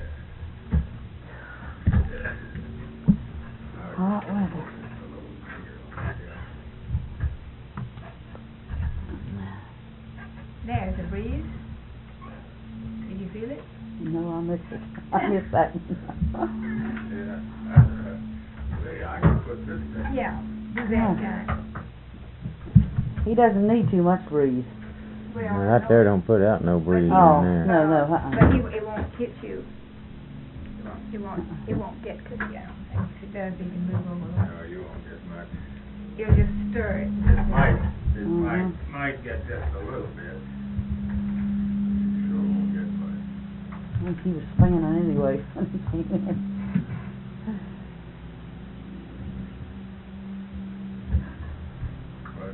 [SPEAKER 5] Hot weather.
[SPEAKER 3] There's a breeze. Did you feel it?
[SPEAKER 5] No, I miss it. I miss that.
[SPEAKER 4] Yeah. I can put this down.
[SPEAKER 3] Yeah. Do that guy.
[SPEAKER 5] He doesn't need too much breeze.
[SPEAKER 3] Well,
[SPEAKER 1] Right there don't put out no breeze
[SPEAKER 5] Oh,
[SPEAKER 1] in there.
[SPEAKER 5] no,
[SPEAKER 3] But it won't hit you. It won't get to you. If it does, you can move over.
[SPEAKER 4] No, you won't get much.
[SPEAKER 3] You'll just stir it.
[SPEAKER 4] It might get just a little bit. Sure won't get much.
[SPEAKER 5] I think he was spinning anyway.
[SPEAKER 4] But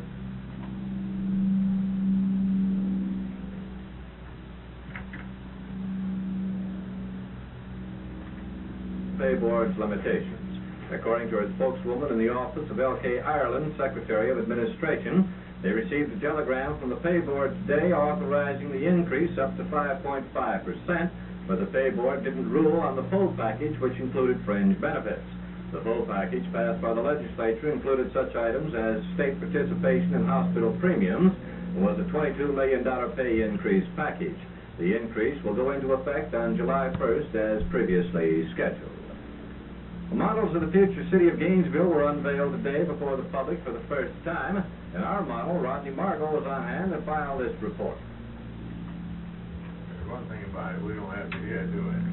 [SPEAKER 6] Pay Board's limitations. According to its spokeswoman in the office of L.K. Ireland, Secretary of Administration, They received a telegram from the pay board today authorizing the increase up to 5.5%, but the pay board didn't rule on the full package, which included fringe benefits. The full package passed by the legislature included such items as state participation in hospital premiums and was a $22 million pay increase package. The increase will go into effect on July 1st as previously scheduled. The models of the future city of Gainesville were unveiled today before the public for the first time, and our model, Rodney Margot, was on hand to file this report.
[SPEAKER 4] There's one thing about it, we don't have to hear, do we?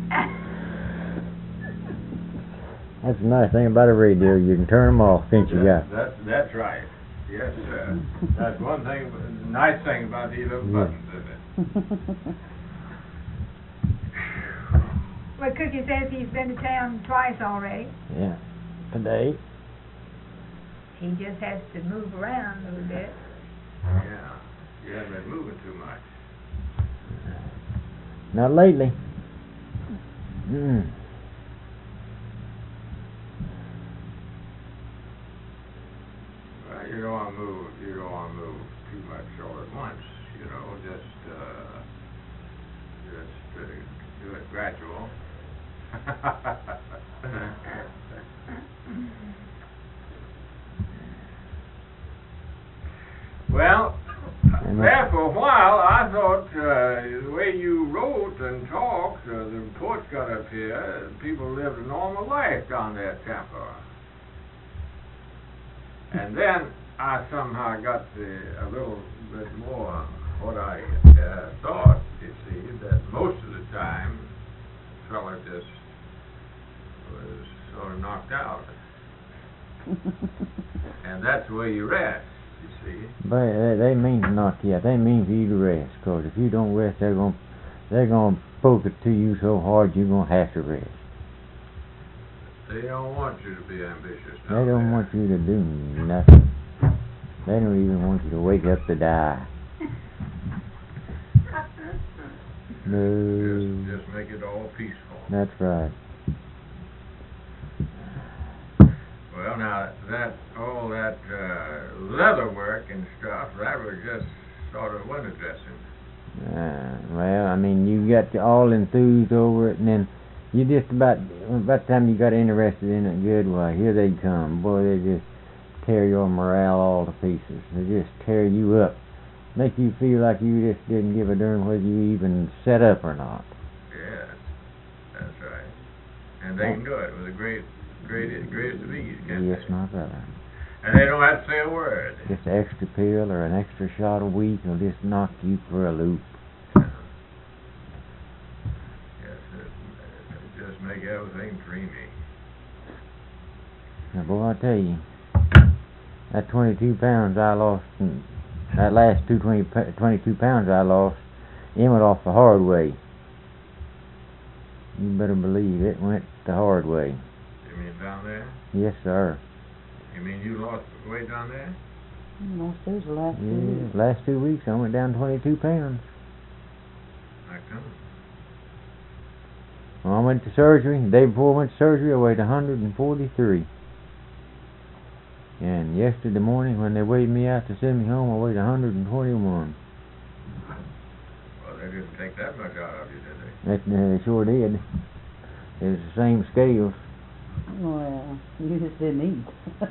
[SPEAKER 7] That's the nice thing about a radio. You can turn them off, can't you, guys?
[SPEAKER 4] That's right. Yes, sir. That's one thing, nice thing about these little buttons, isn't it?
[SPEAKER 3] Well, Cookie says he's been to town twice already.
[SPEAKER 7] Yeah. Today.
[SPEAKER 3] He just has to move around a little bit.
[SPEAKER 4] Yeah. You haven't been moving too much.
[SPEAKER 7] Not lately.
[SPEAKER 4] Well, you don't want to move too much all at once. You know, just do it gradual. Well, there for a while, I thought the way you wrote and talked, the reports got up here, people lived a normal life down there at Tampa. And then I somehow got a little bit more what I thought, you see, that most of the time, the fella just was sort of knocked out. And that's the way you rest, you see.
[SPEAKER 7] But they mean to knock you out. They mean for you to rest, because if you don't rest, they're gonna poke it to you so hard you're gonna have to rest.
[SPEAKER 4] They don't want you to be ambitious.
[SPEAKER 7] They don't want you to do nothing. They don't even want you to wake up to die. No.
[SPEAKER 4] Just make it all peaceful.
[SPEAKER 7] That's right.
[SPEAKER 4] Well, now all that leather work and stuff, that was just sort of window dressing.
[SPEAKER 7] Well, I mean, you got all enthused over it, and then you just about the time you got interested in it good, why, here they come. Boy, they just tear your morale all to pieces. They just tear you up. Make you feel like you just didn't give a darn whether you even set up or not.
[SPEAKER 4] Yes, that's right. And they can do it with a greatest of ease, can't
[SPEAKER 7] Yes,
[SPEAKER 4] they?
[SPEAKER 7] my brother.
[SPEAKER 4] And they don't have to say a word.
[SPEAKER 7] Just an extra pill or an extra shot a week will just knock you for a loop.
[SPEAKER 4] Yes, it just make everything dreamy.
[SPEAKER 7] Now, boy, I tell you, that 22 pounds I lost, that last 22 pounds I lost, it went off the hard way. You better believe it went the hard way.
[SPEAKER 4] You mean down there?
[SPEAKER 7] Yes, sir.
[SPEAKER 4] You mean you lost weight down there?
[SPEAKER 5] Lost those the last 2
[SPEAKER 7] Yeah,
[SPEAKER 5] weeks.
[SPEAKER 7] last 2 weeks I went down 22 pounds.
[SPEAKER 4] I come.
[SPEAKER 7] Well, I went to surgery. The day before I went to surgery, I weighed 143. And yesterday morning, when they weighed me out to send me home, I weighed 121.
[SPEAKER 4] Well, they didn't take that much out of you, did they?
[SPEAKER 7] They sure did. It was the same scales.
[SPEAKER 5] Well, you just didn't eat.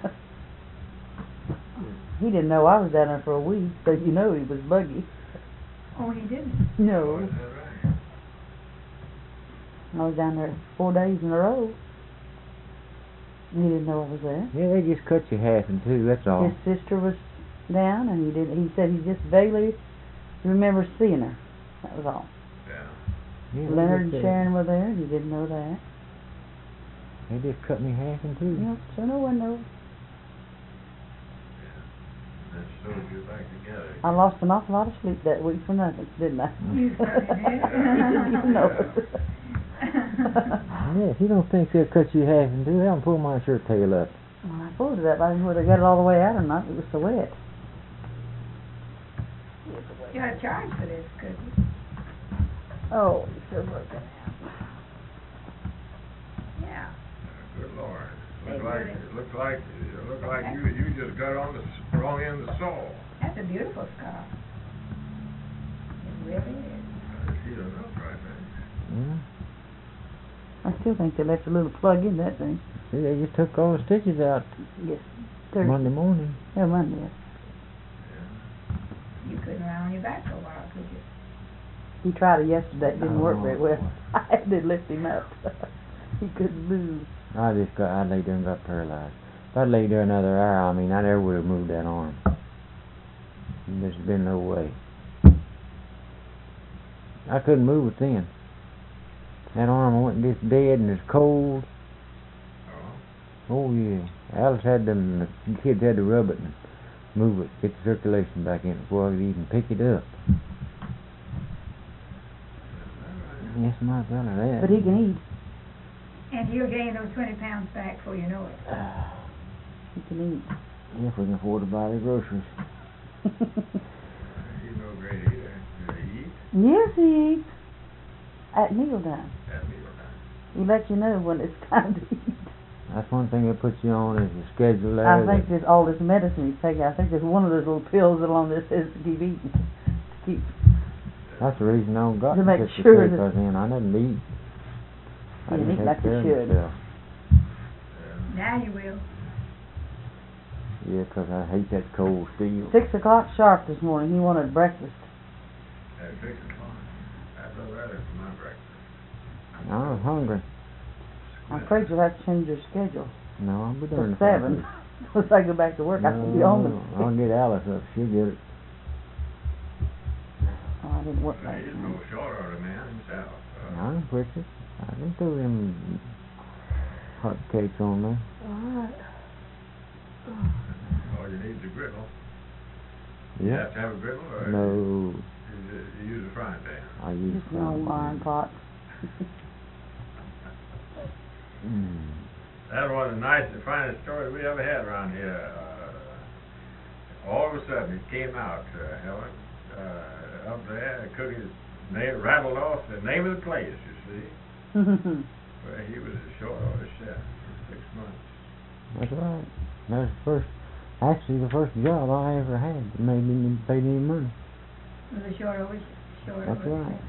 [SPEAKER 5] He didn't know I was down there for a week, so you know he was buggy.
[SPEAKER 3] Oh, he didn't?
[SPEAKER 4] Oh,
[SPEAKER 5] No.
[SPEAKER 4] is that right?
[SPEAKER 5] I was down there 4 days in a row. He didn't know I was there.
[SPEAKER 7] Yeah, they just cut you half in two, that's all.
[SPEAKER 5] His sister was down, and he said he just vaguely remembers seeing her. That was all.
[SPEAKER 4] Yeah.
[SPEAKER 7] Yeah,
[SPEAKER 5] Leonard and
[SPEAKER 7] they just,
[SPEAKER 5] Sharon were there, and he didn't know that.
[SPEAKER 7] They just cut me half in two.
[SPEAKER 5] Yep, so no one knows.
[SPEAKER 4] That sewed you back together.
[SPEAKER 5] I lost an awful lot of sleep that week for nothing, didn't I?
[SPEAKER 3] You certainly did.
[SPEAKER 5] You know.
[SPEAKER 7] Yeah, if you don't think they'll cut you half in two, they'll pull my shirt tail up.
[SPEAKER 5] Well, I pulled it up. I didn't know whether I got it all the way out or not. It was so wet.
[SPEAKER 3] You got to charge for this, Cookie.
[SPEAKER 5] Oh, it's so broken.
[SPEAKER 3] Yeah.
[SPEAKER 4] Good Lord.
[SPEAKER 3] They
[SPEAKER 4] Looked like you just got on the wrong end of the saw.
[SPEAKER 3] That's a beautiful scar. It really is.
[SPEAKER 4] She's enough right there.
[SPEAKER 7] Yeah.
[SPEAKER 5] I still think they left a little plug in that thing.
[SPEAKER 7] See, they just took all the stitches out
[SPEAKER 5] Yes. Thursday.
[SPEAKER 7] Monday morning.
[SPEAKER 5] Yeah, Monday. Yes.
[SPEAKER 3] You couldn't lie on your back for a while, could you?
[SPEAKER 5] He tried it yesterday. It didn't work very
[SPEAKER 7] Oh.
[SPEAKER 5] well. I had to lift him up. He couldn't move.
[SPEAKER 7] I lay there and got paralyzed. If I'd laid there another hour, I mean, I never would have moved that arm. There's been no way. I couldn't move it then. That arm went just dead and it's cold. Oh yeah. Alice had them, the kids had to rub it and move it, get the circulation back in before I could even pick it up. Yes, my fella, that.
[SPEAKER 5] But he can eat.
[SPEAKER 3] And you'll gain those 20 pounds back before you know it.
[SPEAKER 5] He can eat.
[SPEAKER 7] If we can afford to buy the groceries.
[SPEAKER 4] He's no great eater. Does he eat
[SPEAKER 5] Yes, he eats. At mealtime.
[SPEAKER 4] at mealtime?
[SPEAKER 5] He lets you know when it's time to eat.
[SPEAKER 7] That's one thing they put you on is the schedule there.
[SPEAKER 5] I think there's all this medicine he's taking. I think there's one of those little pills along this says to keep eating. To keep.
[SPEAKER 7] That's the reason I don't got
[SPEAKER 5] To make
[SPEAKER 7] such a
[SPEAKER 5] sure
[SPEAKER 7] cake,
[SPEAKER 5] that-
[SPEAKER 7] 'cause then I didn't eat. I
[SPEAKER 5] You
[SPEAKER 7] didn't
[SPEAKER 5] eat
[SPEAKER 7] take
[SPEAKER 5] like you
[SPEAKER 7] care of
[SPEAKER 5] should.
[SPEAKER 7] myself.
[SPEAKER 3] Now you will.
[SPEAKER 7] Yeah, 'cause I hate that cold steel.
[SPEAKER 5] 6 o'clock sharp this morning. He wanted breakfast.
[SPEAKER 4] At 6 o'clock. That's all right for my breakfast.
[SPEAKER 7] I was hungry.
[SPEAKER 5] I'm afraid you'll have to change your schedule
[SPEAKER 7] No, I'll be
[SPEAKER 5] to
[SPEAKER 7] darned if I
[SPEAKER 5] 7.
[SPEAKER 7] do.
[SPEAKER 5] Once I go back to work, I can be on them.
[SPEAKER 7] I'll get Alice up. She'll get it.
[SPEAKER 5] Oh, I didn't work
[SPEAKER 4] Now,
[SPEAKER 5] last
[SPEAKER 4] he's
[SPEAKER 5] night.
[SPEAKER 4] no shorter of a man himself.
[SPEAKER 7] I'm Richard. I can throw them hot cakes on there.
[SPEAKER 5] Alright.
[SPEAKER 4] All you need is a griddle. You
[SPEAKER 7] Yeah.
[SPEAKER 4] have to have a griddle, or
[SPEAKER 7] No,
[SPEAKER 4] you use a frying pan.
[SPEAKER 7] I use
[SPEAKER 5] Just an old iron pot.
[SPEAKER 4] That was one of the nicest, finest stories we ever had around here. All of a sudden, it came out, Helen, up there. Cookie's name rattled off the name of the place, you see. Where he was a short order chef for 6 months.
[SPEAKER 7] That's right. That was actually the first job I ever had that paid any money.
[SPEAKER 3] With a short over.
[SPEAKER 7] That's right.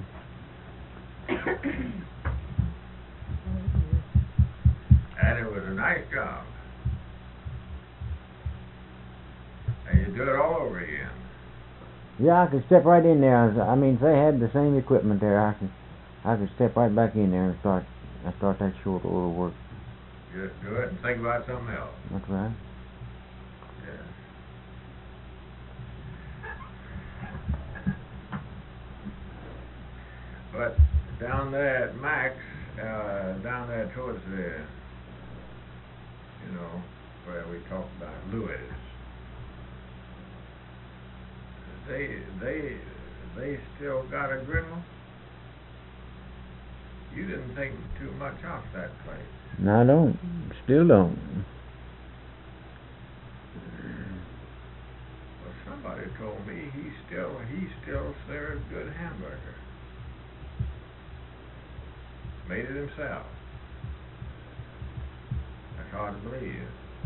[SPEAKER 4] And it was a nice job. And you do it all over again.
[SPEAKER 7] Yeah, I could step right in there. I mean, if they had the same equipment there, I could step right back in there and start that short order work.
[SPEAKER 4] Just do it and think about something else.
[SPEAKER 7] That's right.
[SPEAKER 4] Yeah. But down there at Max, down there towards the, where we talked about Lewis, they still got a griddle. You didn't think too much of that place.
[SPEAKER 7] No, I don't. Still don't.
[SPEAKER 4] Well, somebody told me he still serves good hamburger. Made it himself. That's hard to believe.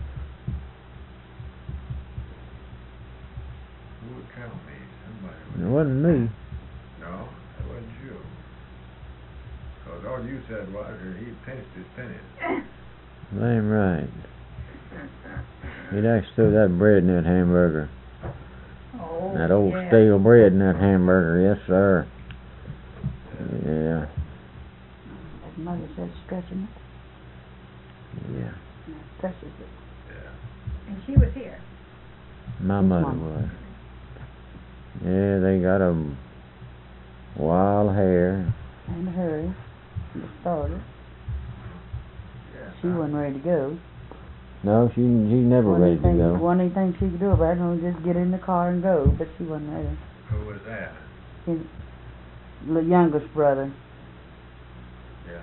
[SPEAKER 4] Who would tell me? Somebody would.
[SPEAKER 7] It wasn't me.
[SPEAKER 4] No, it wasn't you. Because all you said was that he pinched his pennies.
[SPEAKER 7] Damn right. He'd actually throw that bread in that hamburger.
[SPEAKER 3] Oh,
[SPEAKER 7] That old
[SPEAKER 3] yeah.
[SPEAKER 7] stale bread in that hamburger, yes sir. Yeah.
[SPEAKER 5] His mother said stretching it.
[SPEAKER 7] Yeah.
[SPEAKER 5] Stretches it.
[SPEAKER 4] Yeah.
[SPEAKER 3] And she was here.
[SPEAKER 7] My
[SPEAKER 5] His
[SPEAKER 7] mother
[SPEAKER 5] mom.
[SPEAKER 7] was. Yeah, they got a wild hair.
[SPEAKER 5] And hurry. The starter.
[SPEAKER 4] Yeah.
[SPEAKER 5] She wasn't ready to go.
[SPEAKER 7] No, she's never ready to go.
[SPEAKER 5] One anything she could do about it was just get in the car and go, but she wasn't ready.
[SPEAKER 4] Who was that?
[SPEAKER 5] The youngest brother.
[SPEAKER 4] Yeah.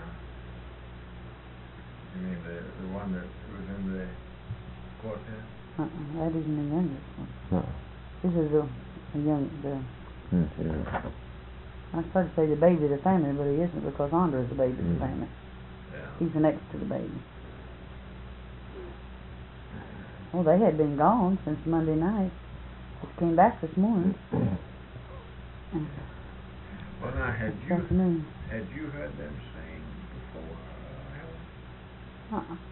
[SPEAKER 4] You mean the one that was in the quartet?
[SPEAKER 5] That isn't the youngest one.
[SPEAKER 7] No.
[SPEAKER 5] This is the young, I was supposed to say the baby of the family, but he isn't because Andre's the baby of the family.
[SPEAKER 4] Yeah.
[SPEAKER 5] He's the next to the baby. Well, they had been gone since Monday night. Just came back this morning.
[SPEAKER 4] Well, now,
[SPEAKER 5] This afternoon.
[SPEAKER 4] had you heard them sing before, Helen?
[SPEAKER 5] Uh-uh.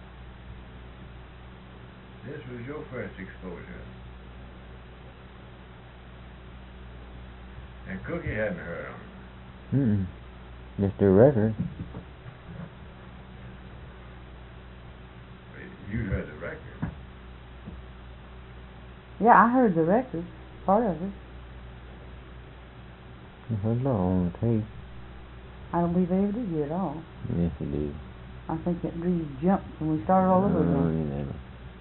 [SPEAKER 4] This was your first exposure. And Cookie hadn't heard them.
[SPEAKER 7] Just a record.
[SPEAKER 4] You heard the record.
[SPEAKER 5] Yeah, I heard the record, part of it.
[SPEAKER 7] It was long tape.
[SPEAKER 5] I don't believe they ever did it at all.
[SPEAKER 7] Yes, it did.
[SPEAKER 5] I think it really jumped when we started all over again.
[SPEAKER 7] you never.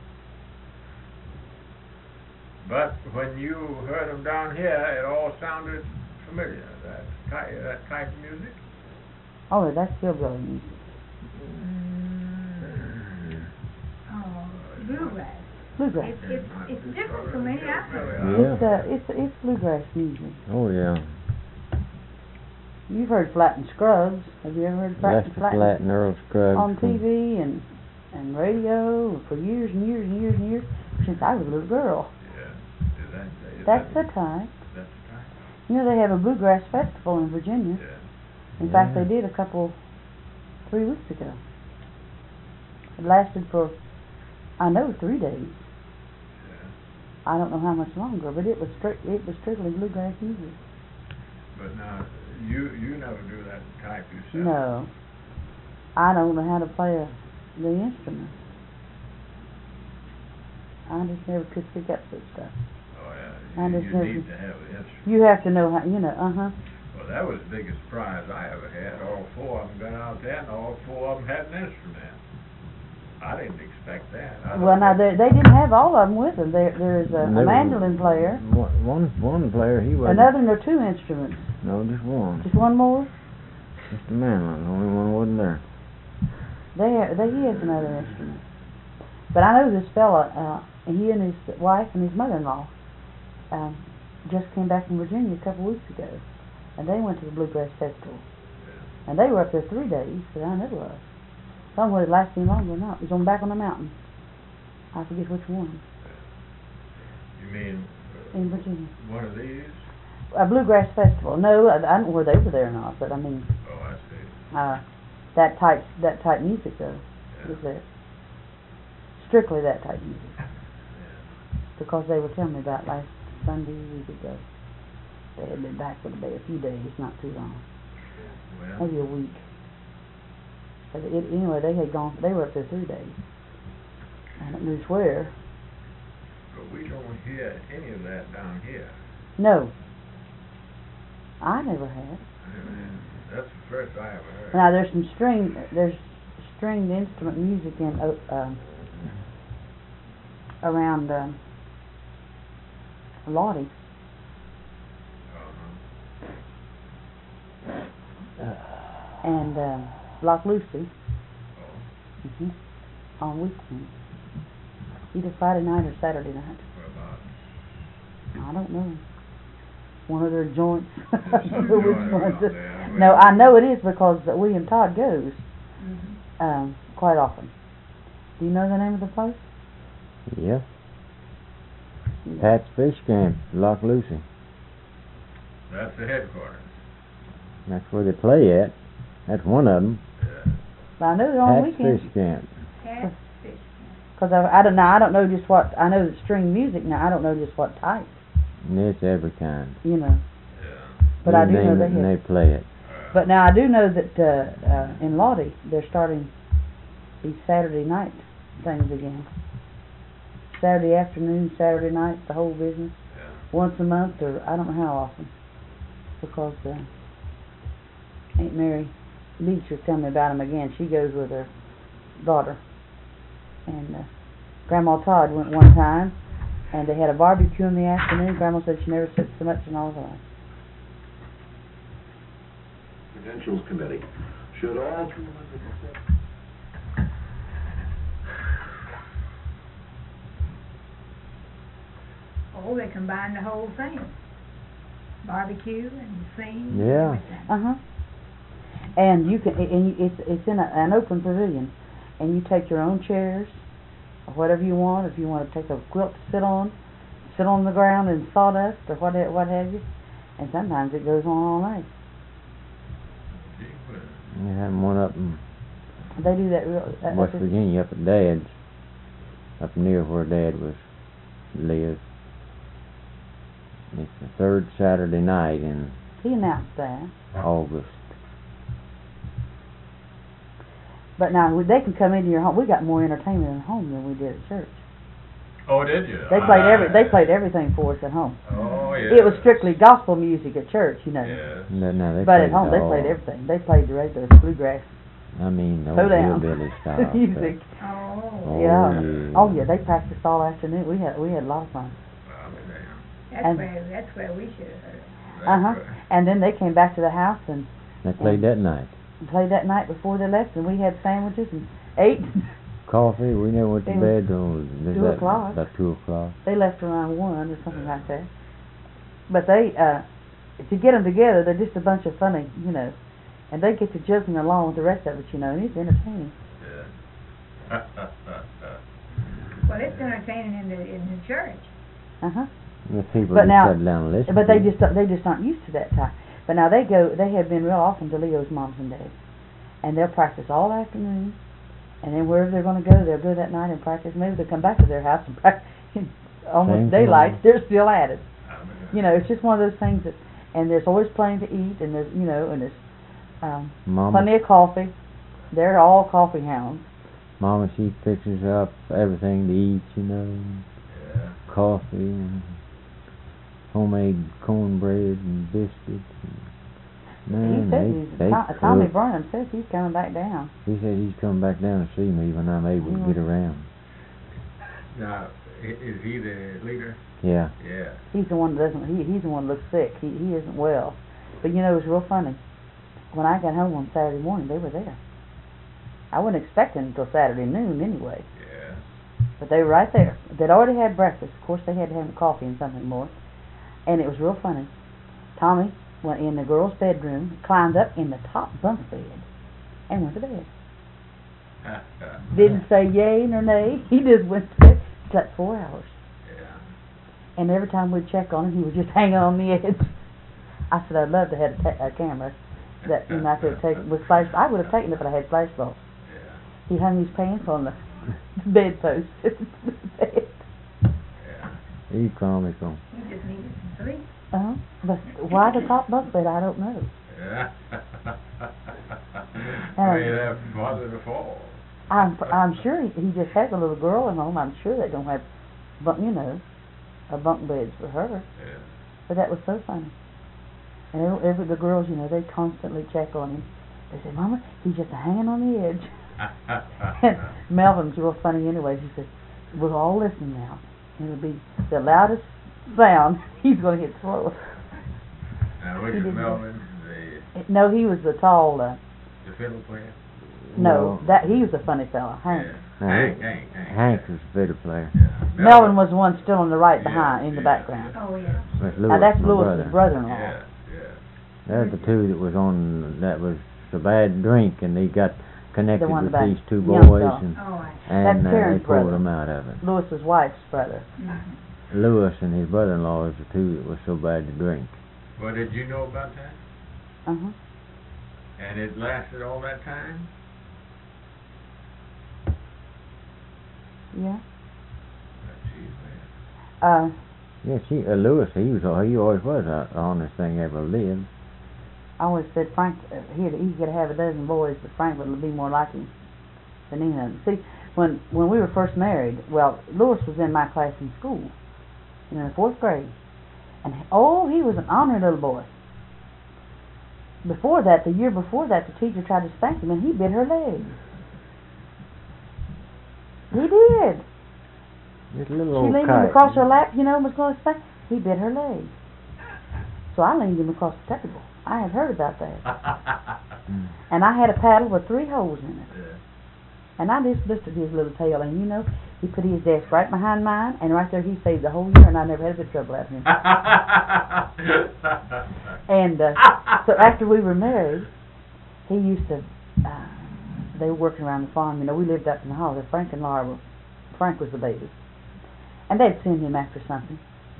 [SPEAKER 4] But when you heard them down here, it all sounded familiar. That type of music.
[SPEAKER 5] Oh, that's hillbilly music.
[SPEAKER 3] Oh, bluegrass.
[SPEAKER 5] Bluegrass.
[SPEAKER 3] It's different from any I've heard.
[SPEAKER 7] Yeah.
[SPEAKER 5] It's bluegrass music.
[SPEAKER 7] Oh, yeah.
[SPEAKER 5] You've heard Flatt and Scruggs. Have you ever heard Flatt
[SPEAKER 7] Lester Flatt and Earl Scruggs.
[SPEAKER 5] on TV and radio for years and years and years and years since I was a little girl.
[SPEAKER 4] Yeah.
[SPEAKER 5] That's the type.
[SPEAKER 4] That's the type.
[SPEAKER 5] You know, they have a bluegrass festival in Virginia.
[SPEAKER 4] Yeah.
[SPEAKER 5] In fact, they did 3 weeks ago. It lasted for, I know, 3 days.
[SPEAKER 4] Yeah.
[SPEAKER 5] I don't know how much longer, but it was strictly bluegrass music.
[SPEAKER 4] But now, you never do that type yourself.
[SPEAKER 5] No, I don't know how to play the instrument. I just never could pick up such stuff.
[SPEAKER 4] Oh yeah.
[SPEAKER 5] I
[SPEAKER 4] You
[SPEAKER 5] just never.
[SPEAKER 4] need to have the instrument.
[SPEAKER 5] You have to know how.
[SPEAKER 4] Well, that was the biggest prize I ever had. All 4 of them got out there, and all 4 of them had an instrument. I didn't expect that.
[SPEAKER 5] Well, now they didn't have all of them with them. There's a mandolin player.
[SPEAKER 7] One player, he was.
[SPEAKER 5] Another, and there are 2 instruments.
[SPEAKER 7] No, just one.
[SPEAKER 5] Just one more.
[SPEAKER 7] Just a mandolin. The only one wasn't there.
[SPEAKER 5] He has another instrument. But I know this fella. He and his wife and his mother-in-law just came back from Virginia a couple weeks ago, and they went to the Bluegrass Festival. And they were up there 3 days, that I know of. I don't know whether it lasted any longer or not. It was back on the mountain. I forget which one.
[SPEAKER 4] You mean
[SPEAKER 5] in Virginia?
[SPEAKER 4] One of these?
[SPEAKER 5] A Bluegrass Festival. No, I don't know whether they were there or not, but I mean.
[SPEAKER 4] Oh, I see.
[SPEAKER 5] That type music though was there. Strictly that type music. Because they were telling me about last Sunday, a week ago. They had been back for a few days, not too long.
[SPEAKER 4] Well,
[SPEAKER 5] Maybe a week. But anyway, they were up there 3 days. I don't know where.
[SPEAKER 4] but we don't hear any of that down here.
[SPEAKER 5] No. I never had.
[SPEAKER 4] That's the first I ever heard.
[SPEAKER 5] Now there's stringed instrument music in around Lottie. And Loch Lucy. On weekends. Either Friday night or Saturday night.
[SPEAKER 4] What about?
[SPEAKER 5] I don't know. One of their joints. I don't know which one.
[SPEAKER 4] There.
[SPEAKER 5] No, I know it is because William Todd goes quite often. Do you know the name of the place?
[SPEAKER 7] Yeah. Pat's Fish Camp, Loch Lucy.
[SPEAKER 4] That's the headquarters.
[SPEAKER 7] That's where they play at. That's one of them.
[SPEAKER 4] Yeah.
[SPEAKER 5] But I know they're on
[SPEAKER 7] Pat's
[SPEAKER 5] weekends.
[SPEAKER 7] Fish Camp.
[SPEAKER 5] Because I don't know just what, I know the string music now, I don't know just what type,
[SPEAKER 7] And it's every kind.
[SPEAKER 5] you know.
[SPEAKER 4] Yeah.
[SPEAKER 5] But
[SPEAKER 7] You
[SPEAKER 5] I do know
[SPEAKER 7] name
[SPEAKER 5] they
[SPEAKER 7] it and
[SPEAKER 5] have.
[SPEAKER 7] they play it.
[SPEAKER 5] But now I do know that in Lottie, they're starting these Saturday night things again. Saturday afternoon, Saturday night, the whole business.
[SPEAKER 4] Yeah.
[SPEAKER 5] Once a month, or I don't know how often. Because Aunt Mary Beach was telling me about them again. She goes with her daughter. And Grandma Todd went one time, and they had a barbecue in the afternoon. Grandma said she never took so much in all of her life.
[SPEAKER 6] Credentials Committee. Should all
[SPEAKER 3] Oh, they combine the whole thing. Barbecue and sing.
[SPEAKER 7] Yeah.
[SPEAKER 3] And
[SPEAKER 5] And you can, it's in an open pavilion, and you take your own chairs, or whatever you want. If you want to take a quilt to sit on, sit on the ground in sawdust or what have you, and sometimes it goes on all night.
[SPEAKER 4] Gee whiz.
[SPEAKER 7] You had one up in
[SPEAKER 5] They do that real.
[SPEAKER 7] West Virginia, up at Dad's, up near where Dad lives. It's the third Saturday night in
[SPEAKER 5] He announced that.
[SPEAKER 7] August.
[SPEAKER 5] But now they can come into your home. We got more entertainment at home than we did at church.
[SPEAKER 4] Oh, did you?
[SPEAKER 5] They played everything for us at home.
[SPEAKER 4] Oh, yeah.
[SPEAKER 5] It was strictly gospel music at church, you know.
[SPEAKER 4] Yes.
[SPEAKER 7] No, they
[SPEAKER 5] But
[SPEAKER 7] played
[SPEAKER 5] at home they
[SPEAKER 7] all-
[SPEAKER 5] played everything. They played the regular bluegrass
[SPEAKER 7] I mean, the
[SPEAKER 5] Slow down.
[SPEAKER 7] hillbilly style
[SPEAKER 5] music.
[SPEAKER 7] stuff.
[SPEAKER 3] Oh,
[SPEAKER 5] Yeah. Oh yeah, they practiced all afternoon. We had a lot of fun.
[SPEAKER 4] Well, I mean,
[SPEAKER 3] that's where we should have heard it.
[SPEAKER 5] And then they came back to the house and
[SPEAKER 7] They played that night.
[SPEAKER 5] played that night before they left, and we had sandwiches and ate.
[SPEAKER 7] Coffee, we never went to
[SPEAKER 5] It
[SPEAKER 7] bed till
[SPEAKER 5] 2:00.
[SPEAKER 7] about 2 o'clock.
[SPEAKER 5] They left around 1 or something like that. But they, to get them together, they're just a bunch of funny, you know, and they get to joking along with the rest of it, you know, and it's entertaining.
[SPEAKER 4] Yeah.
[SPEAKER 3] Well, it's entertaining in the church.
[SPEAKER 7] The people
[SPEAKER 5] But
[SPEAKER 7] just
[SPEAKER 5] now-
[SPEAKER 7] sat down and listened.
[SPEAKER 5] But
[SPEAKER 7] to
[SPEAKER 5] they
[SPEAKER 7] it.
[SPEAKER 5] just aren't used to that time. But now they have been real often to Leo's moms and dads, and they'll practice all afternoon, and then wherever they're going to go, they'll go that night and practice. Maybe they'll come back to their house and practice almost
[SPEAKER 7] Same
[SPEAKER 5] daylight.
[SPEAKER 7] thing.
[SPEAKER 5] They're still at it.
[SPEAKER 4] I mean,
[SPEAKER 5] You know, it's just one of those things that, and there's always plenty to eat, and there's, you know, and there's
[SPEAKER 7] Mama,
[SPEAKER 5] plenty of coffee. They're all coffee hounds.
[SPEAKER 7] Mama, she fixes up everything to eat, you know,
[SPEAKER 4] yeah.
[SPEAKER 7] coffee and homemade cornbread and biscuits.
[SPEAKER 5] He
[SPEAKER 7] Man,
[SPEAKER 5] said
[SPEAKER 7] they
[SPEAKER 5] Tommy
[SPEAKER 7] cook.
[SPEAKER 5] Burnham says he's coming back down.
[SPEAKER 7] He said he's coming back down to see me when I'm able to get around.
[SPEAKER 4] Now, is he the leader?
[SPEAKER 7] Yeah.
[SPEAKER 4] Yeah.
[SPEAKER 5] He's the one that doesn't. He's the one that looks sick. He isn't well. But you know, it was real funny. When I got home on Saturday morning, they were there. I wasn't expecting until Saturday noon anyway.
[SPEAKER 4] Yeah.
[SPEAKER 5] But they were right there. They'd already had breakfast. Of course, they had to have coffee and something more. And it was real funny. Tommy went in the girls' bedroom, climbed up in the top bunk bed, and went to bed. Didn't say yay nor nay. He just went to bed. Slept 4 hours.
[SPEAKER 4] Yeah.
[SPEAKER 5] And every time we'd check on him, he was just hanging on the edge. I said, I'd love to have a camera that I could take with flash. I would have taken it if I had flash bulbs.
[SPEAKER 4] Yeah.
[SPEAKER 5] He hung his pants on the bedpost.
[SPEAKER 4] Yeah.
[SPEAKER 7] He's comical.
[SPEAKER 3] He just needed some sleep.
[SPEAKER 5] But why the top bunk bed? I don't know.
[SPEAKER 4] Yeah. I mean, that was it before.
[SPEAKER 5] I'm sure he just has a little girl at home. I'm sure they don't have a bunk beds for her.
[SPEAKER 4] Yeah.
[SPEAKER 5] But that was so funny. And every the girls, you know, they constantly check on him. They say, Mama, he's just hanging on the edge. And Melvin's real funny anyway. He said, we're all listening now. It'll be the loudest sound. He's going to hit slowest.
[SPEAKER 4] Now, which is Melvin,
[SPEAKER 5] No, he was the tall.
[SPEAKER 4] the fiddle player?
[SPEAKER 5] No, that he was a funny fella. Hank.
[SPEAKER 4] Yeah.
[SPEAKER 7] Hank was a fiddle player.
[SPEAKER 4] Yeah.
[SPEAKER 5] Melvin was the one still on the right
[SPEAKER 4] Yeah,
[SPEAKER 5] behind in the
[SPEAKER 4] yeah,
[SPEAKER 5] background.
[SPEAKER 3] Oh, yeah.
[SPEAKER 7] That's
[SPEAKER 5] Now
[SPEAKER 7] Lewis,
[SPEAKER 5] that's
[SPEAKER 7] my
[SPEAKER 5] Lewis's
[SPEAKER 7] brother.
[SPEAKER 5] brother-in-law.
[SPEAKER 4] Yeah, yeah.
[SPEAKER 7] They're the two that was on, that was so bad drink, and they got connected
[SPEAKER 5] one
[SPEAKER 7] with
[SPEAKER 5] back,
[SPEAKER 7] these two
[SPEAKER 5] young
[SPEAKER 7] boys,
[SPEAKER 5] fella.
[SPEAKER 7] and,
[SPEAKER 3] Oh, I
[SPEAKER 5] That's
[SPEAKER 7] they
[SPEAKER 5] Karen's
[SPEAKER 7] pulled
[SPEAKER 5] brother.
[SPEAKER 7] them out of it.
[SPEAKER 5] Lewis's wife's brother.
[SPEAKER 3] see.
[SPEAKER 7] Lewis and his brother-in-law is the two that was so bad to drink.
[SPEAKER 4] Well, did you know about that? And it lasted all that time?
[SPEAKER 5] Yeah.
[SPEAKER 4] Geez, man.
[SPEAKER 7] Yeah, Lewis, he always was the honest thing ever lived.
[SPEAKER 5] I always said Frank, he could have a dozen boys, but Frank would be more like him than any of them. See, when we were first married, well, Lewis was in my class in school, in the 4th grade, and he was an honored little boy. Before that, the year before that, the teacher tried to spank him, and he bit her leg. He did.
[SPEAKER 7] Just a little
[SPEAKER 5] She
[SPEAKER 7] old
[SPEAKER 5] leaned
[SPEAKER 7] kite.
[SPEAKER 5] him across her lap, you know, and was going to spank. He bit her leg. So I leaned him across the table. I had heard about that. And I had a paddle with 3 holes in it.
[SPEAKER 4] Yeah.
[SPEAKER 5] And I just lifted his little tail, and you know, he put his desk right behind mine, and right there he saved the whole year, and I never had a bit of trouble after him. And so after we were married, he used to, they were working around the farm, you know, we lived up in the hall. Frank and Laura Frank was the baby. And they'd send him after something.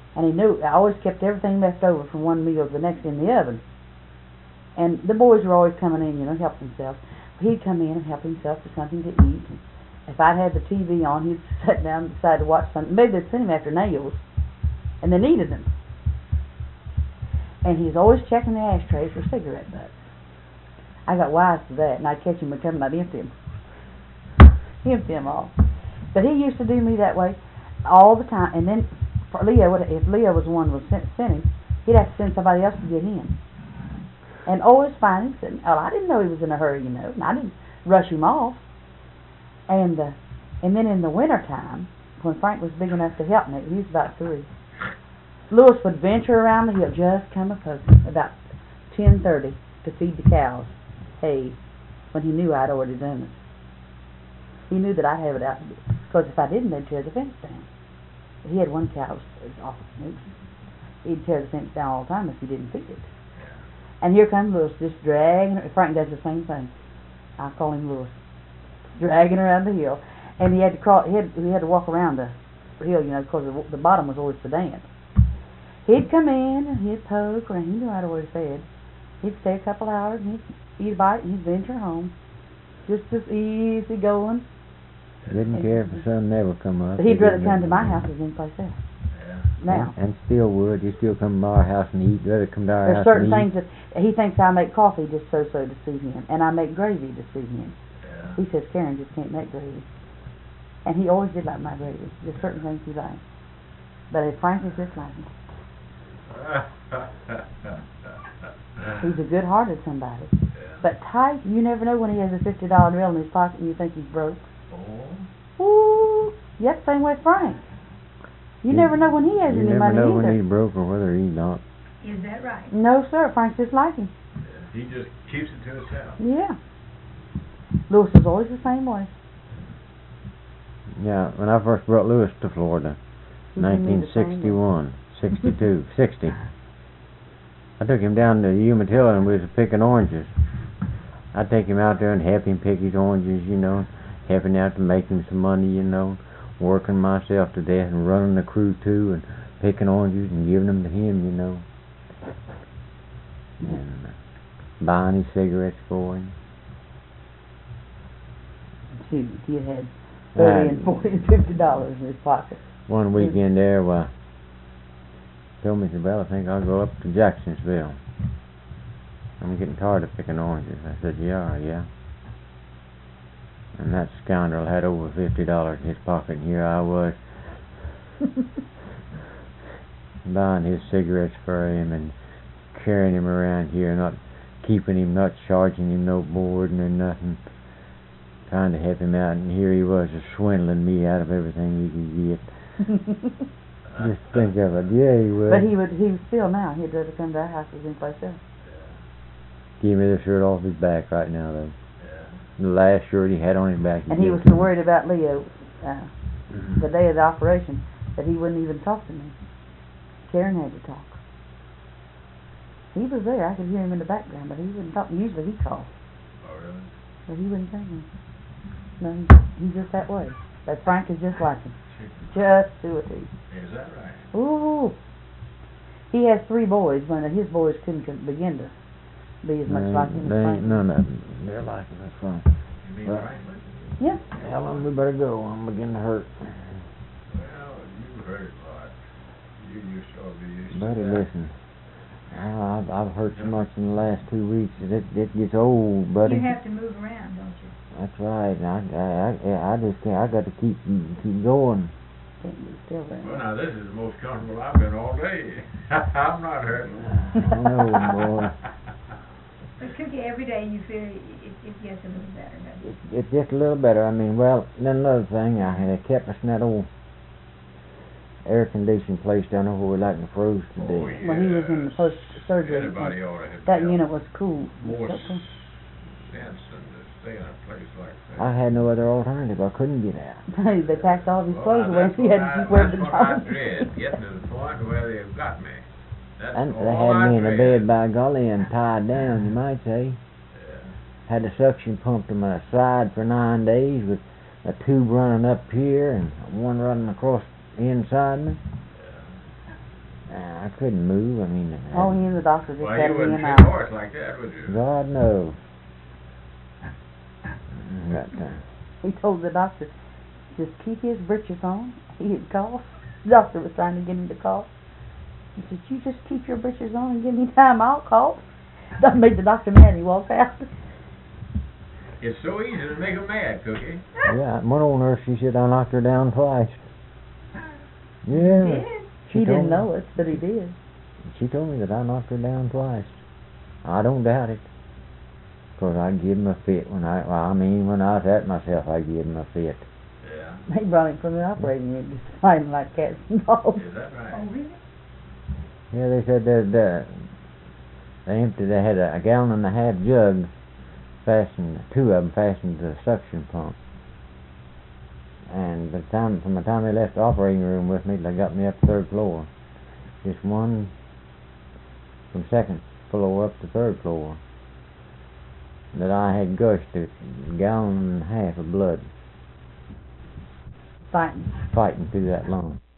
[SPEAKER 5] And he knew I always kept everything left over from one meal to the next in the oven. And the boys were always coming in, help themselves. He'd come in and help himself to something to eat. And if I'd had the TV on, he'd sit down and decide to watch something. Maybe they'd send him after nails, and they needed them. And he was always checking the ashtrays for cigarette butts. I got wise to that, and I'd catch him coming, I'd empty them all. But he used to do me that way all the time. And then for Leo, if Leo was the one who sent him, he'd have to send somebody else to get in. And always find him sitting. Oh, I didn't know he was in a hurry, and I didn't rush him off. And then in the winter time, when Frank was big enough to help me, he was about 3. Louis would venture around the hill, just come a-poking, about 10:30 to feed the cows hay, when he knew I'd already done it. He knew that I'd have it out, because if I didn't, they'd tear the fence down. He had one cow that was awful snooty. He'd tear the fence down all the time if he didn't feed it. And here comes Louis, just dragging her. Frank does the same thing. I call him Louis. Dragging her around the hill. And he had to crawl, he had to walk around the hill, because the bottom was always so damp. He'd come in and he'd poke around. He knew I'd always fed. He'd stay a couple hours and he'd eat a bite and he'd venture home. Just easy going.
[SPEAKER 7] Didn't care if the sun never come up.
[SPEAKER 5] But he'd rather come to my house than anyplace else. Now.
[SPEAKER 7] And still would. You still come to our house and eat. Rather come to our house
[SPEAKER 5] There's certain
[SPEAKER 7] and eat.
[SPEAKER 5] things that he thinks I make coffee just so to suit him. And I make gravy to suit him.
[SPEAKER 4] Yeah.
[SPEAKER 5] He says Karen just can't make gravy. And he always did like my gravy. There's certain things he likes. But if Frank is just like him. He's a good-hearted somebody.
[SPEAKER 4] Yeah.
[SPEAKER 5] But tight, you never know when he has a $50 bill in his pocket and you think he's broke.
[SPEAKER 4] Oh.
[SPEAKER 5] Ooh, yeah, same way Frank. You never know when he has any money
[SPEAKER 7] You never know
[SPEAKER 5] either.
[SPEAKER 7] when he's broke or whether he's not.
[SPEAKER 3] Is that right?
[SPEAKER 5] No, sir, Frank's just like him.
[SPEAKER 4] Yeah. He just keeps it to himself.
[SPEAKER 5] Yeah. Louis is always the same way.
[SPEAKER 7] Yeah, when I first brought Louis to Florida,
[SPEAKER 5] He can be the same way.
[SPEAKER 7] 1961, 62, 60. I took him down to Umatilla and we was picking oranges. I'd take him out there and help him pick his oranges, helping out to make him some money, working myself to death and running the crew too and picking oranges and giving them to him, and buying his cigarettes for him.
[SPEAKER 5] Shoot, he had $30 and $40 and $50 in his pocket.
[SPEAKER 7] One weekend there, told me, well, I think I'll go up to Jacksonville. I'm getting tired of picking oranges. I said, yeah. And that scoundrel had over $50 in his pocket, and here I was buying his cigarettes for him and carrying him around here, not keeping him, not charging him no board and nothing, trying to help him out, and here he was just swindling me out of everything he could get. Just think of it. Yeah, he would.
[SPEAKER 5] But he would still now. He'd rather come to our house than anyplace else.
[SPEAKER 7] Give me the shirt off his back right now, though.
[SPEAKER 4] Yeah.
[SPEAKER 7] The last shirt he had on his back.
[SPEAKER 5] And he was so worried about Leo the day of the operation that he wouldn't even talk to me. Karen had to talk. He was there. I could hear him in the background, but he wouldn't talk. Usually he talked.
[SPEAKER 4] Oh, really?
[SPEAKER 5] But he wouldn't say anything. No, he's just that way. But Frank is just like him. Just to a T.
[SPEAKER 4] Is that right?
[SPEAKER 5] Ooh. He has 3 boys when his boys couldn't begin to be as much like him as
[SPEAKER 7] They
[SPEAKER 5] Frank.
[SPEAKER 7] ain't none of them. They're like him. That's fine.
[SPEAKER 4] You mean
[SPEAKER 7] Well,
[SPEAKER 4] Franklin?
[SPEAKER 5] Yeah.
[SPEAKER 7] Tell them we better go. I'm beginning to hurt.
[SPEAKER 4] Well, you heard it, Bart. You sure be used to
[SPEAKER 7] Buddy,
[SPEAKER 4] that.
[SPEAKER 7] listen. I've hurt so much in the last 2 weeks that it gets old, buddy.
[SPEAKER 3] You have to move around, don't you?
[SPEAKER 7] That's right. I just can't. I got to keep going.
[SPEAKER 5] Can't be still there.
[SPEAKER 4] Well, now, this is the most comfortable I've been all day. I'm not hurting.
[SPEAKER 7] I know, boy.
[SPEAKER 3] But Cookie, every day you feel it gets a little better, doesn't it?
[SPEAKER 7] It's just a little better. I mean, well, then another thing, they kept us in that old air-conditioned place down there where we like to froze to
[SPEAKER 4] Oh,
[SPEAKER 7] death.
[SPEAKER 4] yeah.
[SPEAKER 5] When he was in the post-surgery,
[SPEAKER 4] Anybody ought to have
[SPEAKER 5] that
[SPEAKER 4] felt
[SPEAKER 5] unit was cool.
[SPEAKER 4] more
[SPEAKER 5] Okay.
[SPEAKER 4] sense than to stay in a place like that.
[SPEAKER 7] I had no other alternative. I couldn't get out.
[SPEAKER 5] They packed all of his
[SPEAKER 4] Well,
[SPEAKER 5] clothes
[SPEAKER 4] now,
[SPEAKER 5] away and
[SPEAKER 4] that's
[SPEAKER 5] he had
[SPEAKER 4] what
[SPEAKER 5] to keep wearing
[SPEAKER 4] that's what I
[SPEAKER 5] pajamas.
[SPEAKER 4] dread, getting to the point where they've got me. That's
[SPEAKER 7] And
[SPEAKER 4] all
[SPEAKER 7] they had
[SPEAKER 4] I
[SPEAKER 7] me in a
[SPEAKER 4] dread.
[SPEAKER 7] bed, by golly, and tied down, you might say.
[SPEAKER 4] Yeah.
[SPEAKER 7] Had the suction pump to my side for 9 days with a tube running up here and one running across inside me. I couldn't move. I mean,
[SPEAKER 5] Oh, he and the doctor just
[SPEAKER 4] Well,
[SPEAKER 5] had
[SPEAKER 4] you
[SPEAKER 5] me
[SPEAKER 4] wouldn't
[SPEAKER 5] in
[SPEAKER 4] fit
[SPEAKER 5] out.
[SPEAKER 4] horse like that, would you?
[SPEAKER 7] God knows. But,
[SPEAKER 5] He told the doctor, just keep his britches on. He had coughed. The doctor was trying to get him to cough. He said, you just keep your britches on and give me time, I'll cough. That made the doctor mad. He walked out.
[SPEAKER 4] It's so easy to make 'em mad, Cookie.
[SPEAKER 7] yeah, one old nurse, she said I knocked her down twice. Yeah.
[SPEAKER 5] He
[SPEAKER 7] told
[SPEAKER 5] didn't
[SPEAKER 7] me-
[SPEAKER 5] know it, but he did.
[SPEAKER 7] She told me that I knocked her down twice. I don't doubt it. 'Cause I give him a fit when when I was at myself, I give him a fit.
[SPEAKER 4] Yeah.
[SPEAKER 5] They brought him from the operating room just fighting like cats and dogs.
[SPEAKER 4] Is that right?
[SPEAKER 3] Oh, really?
[SPEAKER 7] Yeah, they said that they had a gallon and a half jug fastened, two of them fastened to the suction pump. And from the time they left the operating room with me, they got me up to third floor. Just one from second floor up to third floor. That I had gushed a gallon and a half of blood
[SPEAKER 5] Fighting.
[SPEAKER 7] fighting through that lung.